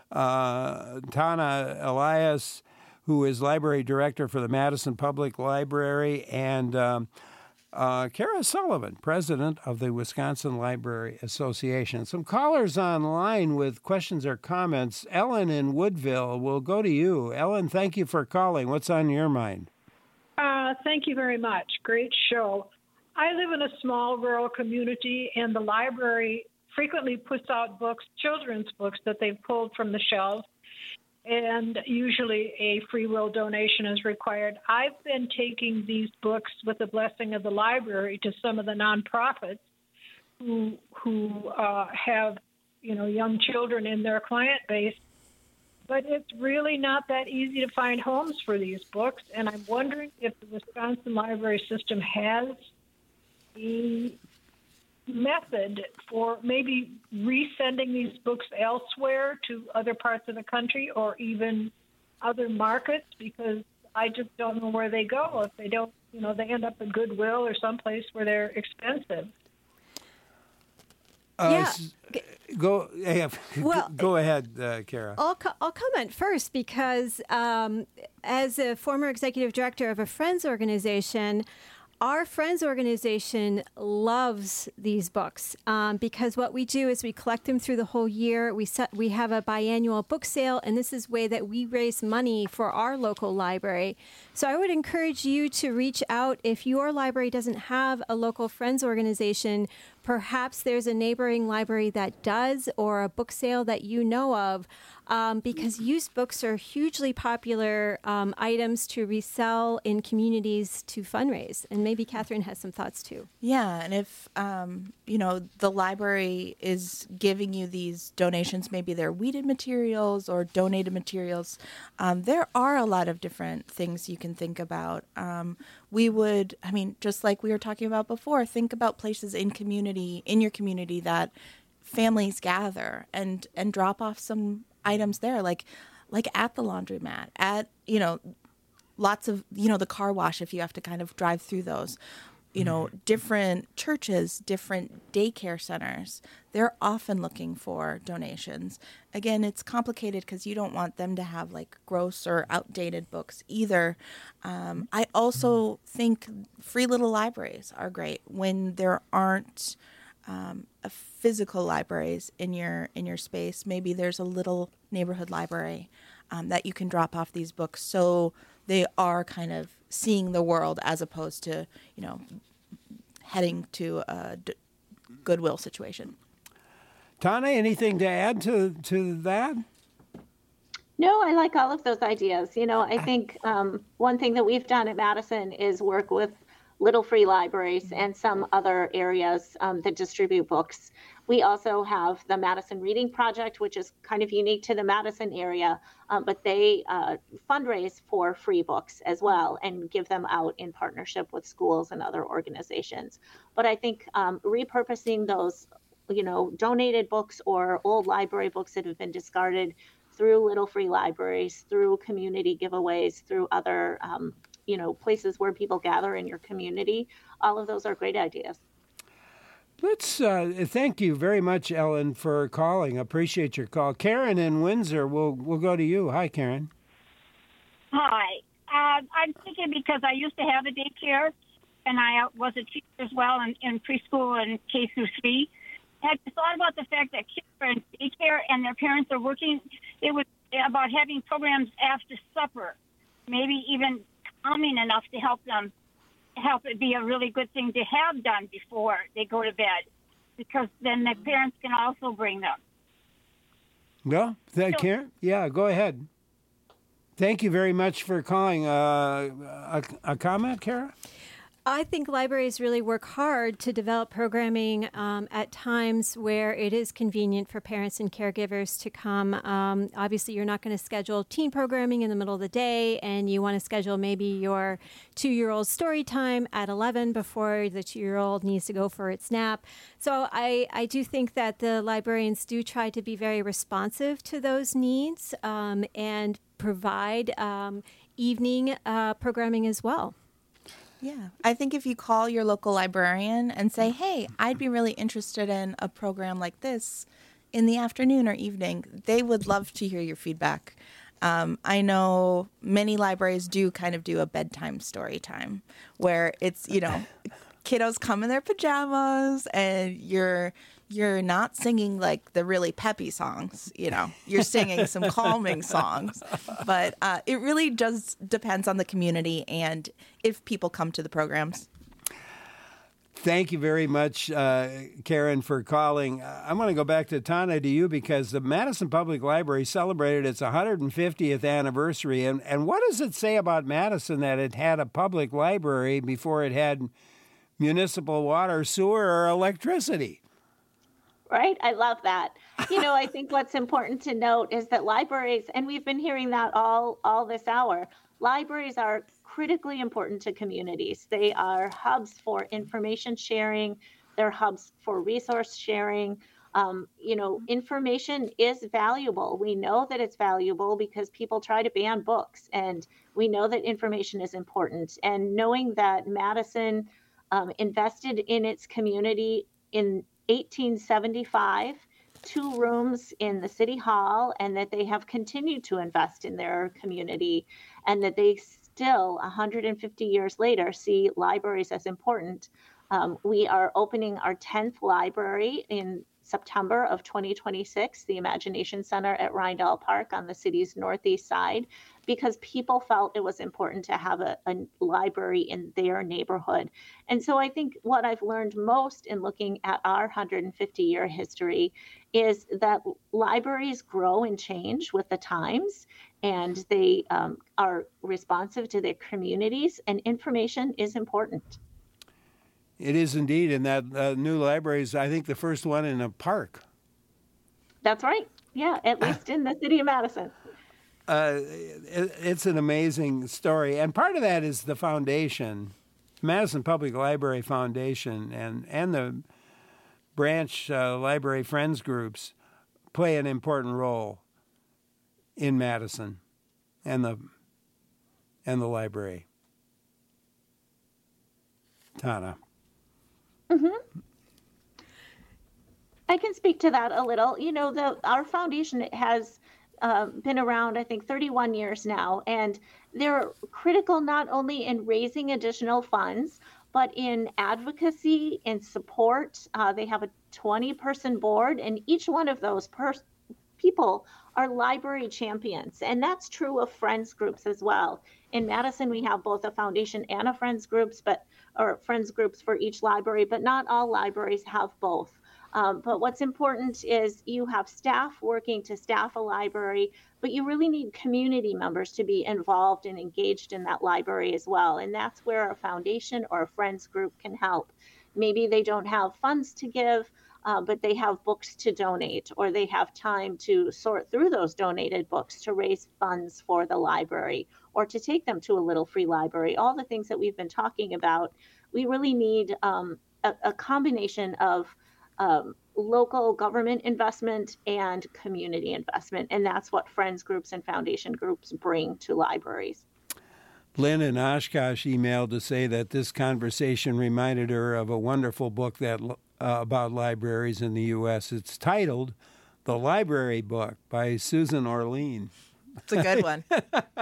Tana Elias, who is library director for the Madison Public Library, and Kara Sullivan, president of the Wisconsin Library Association. Some callers online with questions or comments. Ellen in Woodville, we'll go to you. Ellen, thank you for calling. What's on your mind? Thank you very much. Great show. I live in a small rural community, and the library frequently puts out books, children's books, that they've pulled from the shelves, and usually a free will donation is required. I've been taking these books with the blessing of the library to some of the nonprofits who have, young children in their client base. But it's really not that easy to find homes for these books, and I'm wondering if the Wisconsin library system has a method for maybe resending these books elsewhere to other parts of the country or even other markets? Because I just don't know where they go. If they don't, they end up at Goodwill or someplace where they're expensive. Go ahead, Kara. I'll comment first because as a former executive director of a Friends organization, our Friends organization loves these books because what we do is we collect them through the whole year. We have a biannual book sale, and this is a way that we raise money for our local library. So I would encourage you to reach out if your library doesn't have a local Friends organization. Perhaps there's a neighboring library that does, or a book sale that you know of, because used books are hugely popular items to resell in communities to fundraise. And maybe Catherine has some thoughts too. Yeah, and if the library is giving you these donations, maybe they're weeded materials or donated materials, there are a lot of different things you can think about. Just like we were talking about before, think about places in your community that families gather and drop off some items there, like at the laundromat, at lots of the car wash if you have to kind of drive through those. Different churches, different daycare centers, they're often looking for donations. Again, it's complicated because you don't want them to have like gross or outdated books either. I also think free little libraries are great when there aren't physical libraries in your space. Maybe there's a little neighborhood library that you can drop off these books, so they are kind of seeing the world as opposed to heading to a Goodwill situation. Tana, anything to add to that? No, I like all of those ideas. I think one thing that we've done at Madison is work with little free libraries and some other areas that distribute books. We also have the Madison Reading Project, which is kind of unique to the Madison area, but they fundraise for free books as well and give them out in partnership with schools and other organizations. But I think repurposing those, donated books or old library books that have been discarded through little free libraries, through community giveaways, through other places where people gather in your community. All of those are great ideas. Let's thank you very much, Ellen, for calling. Appreciate your call. Karen in Windsor, we'll go to you. Hi, Karen. Hi. I'm thinking because I used to have a daycare, and I was a teacher as well in preschool and K through 3. Have you thought about the fact that kids are in daycare and their parents are working? It was about having programs after supper, maybe even calming enough to help it be a really good thing to have done before they go to bed, because then the parents can also bring them. Well, Karen? Yeah, go ahead. Thank you very much for calling. A comment, Kara? I think libraries really work hard to develop programming at times where it is convenient for parents and caregivers to come. Obviously, you're not going to schedule teen programming in the middle of the day, and you want to schedule maybe your 2-year-old story time at 11 before the 2-year-old needs to go for its nap. So I do think that the librarians do try to be very responsive to those needs and provide evening programming as well. Yeah, I think if you call your local librarian and say, hey, I'd be really interested in a program like this in the afternoon or evening, they would love to hear your feedback. I know many libraries do kind of do a bedtime story time where it's, kiddos come in their pajamas and you're not singing like the really peppy songs, you're singing some calming songs, but it really just depends on the community and if people come to the programs. Thank you very much, Karen, for calling. I want to go back to Tana, to you, because the Madison Public Library celebrated its 150th anniversary. And what does it say about Madison that it had a public library before it had municipal water, sewer, or electricity? Right? I love that. I think what's important to note is that libraries, and we've been hearing that all this hour, libraries are critically important to communities. They are hubs for information sharing, They're hubs for resource sharing. Information is valuable. We know that it's valuable because people try to ban books, and we know that information is important. And knowing that Madison invested in its community in 1875, 2 rooms in the city hall, and that they have continued to invest in their community, and that they still, 150 years later, see libraries as important. We are opening our 10th library in September of 2026, the Imagination Center at Rindall Park on the city's northeast side, because people felt it was important to have a library in their neighborhood. And so I think what I've learned most in looking at our 150-year history is that libraries grow and change with the times, and they are responsive to their communities, and information is important. It is indeed, and that new library is, I think, the first one in a park. That's right. Yeah, at least in the city of Madison. It's an amazing story, and part of that is the foundation, Madison Public Library Foundation, and the branch library friends groups play an important role in Madison and the library. Tana. Mm-hmm. I can speak to that a little. Our foundation has been around, I think, 31 years now, and they're critical not only in raising additional funds, but in advocacy and support. They have a 20-person board, and each one of those people are library champions, and that's true of friends groups as well. In Madison, we have both a foundation and a friends groups, or friends groups for each library, but not all libraries have both. But what's important is you have staff working to staff a library, but you really need community members to be involved and engaged in that library as well. And that's where a foundation or a friends group can help. Maybe they don't have funds to give, but they have books to donate, or they have time to sort through those donated books to raise funds for the library, or to take them to a little free library. All the things that we've been talking about, we really need a combination of local government investment and community investment, and that's what friends groups and foundation groups bring to libraries. Lynn in Oshkosh emailed to say that this conversation reminded her of a wonderful book that about libraries in the U.S. It's titled The Library Book by Susan Orlean. It's a good one.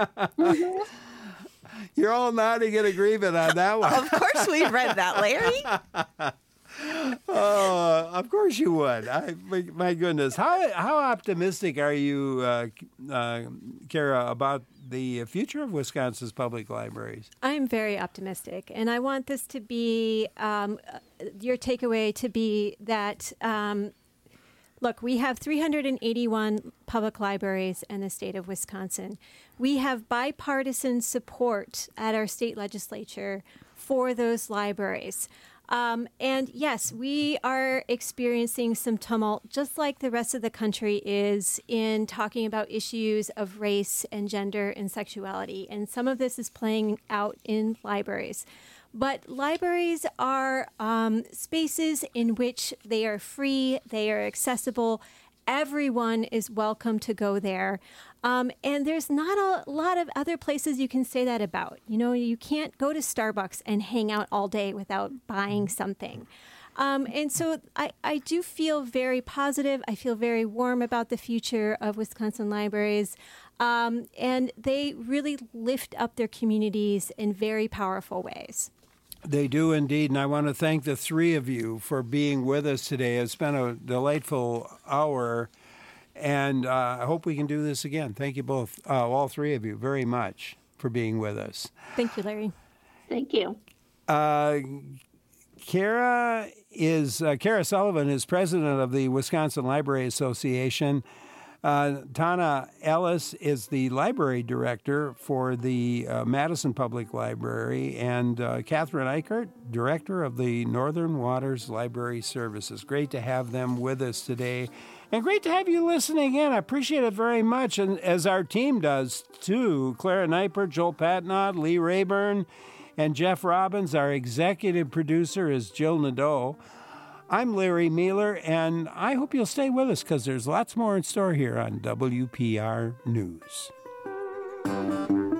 You're all nodding in agreement on that one. Of course we've read that, Larry. Oh, of course you would. My goodness. How optimistic are you, Kara, about the future of Wisconsin's public libraries? I'm very optimistic, and I want this to be, your takeaway to be that, look, we have 381 public libraries in the state of Wisconsin. We have bipartisan support at our state legislature for those libraries. And yes, we are experiencing some tumult, just like the rest of the country is, in talking about issues of race and gender and sexuality. And some of this is playing out in libraries. But libraries are spaces in which they are free, they are accessible. Everyone is welcome to go there. And there's not a lot of other places you can say that about. You can't go to Starbucks and hang out all day without buying something. And so I do feel very positive. I feel very warm about the future of Wisconsin libraries. And they really lift up their communities in very powerful ways. They do indeed, and I want to thank the three of you for being with us today. It's been a delightful hour, and I hope we can do this again. Thank you both, all three of you, very much for being with us. Thank you, Larry. Thank you. Kara Sullivan is president of the Wisconsin Library Association. Tana Ellis is the library director for the Madison Public Library, and Catherine Eichert, director of the Northern Waters Library Services. Great to have them with us today, and great to have you listening in. I appreciate it very much, and as our team does too. Clara Neipert, Joel Patnod, Lee Rayburn, and Jeff Robbins. Our executive producer is Jill Nadeau. I'm Larry Mealer, and I hope you'll stay with us because there's lots more in store here on WPR News.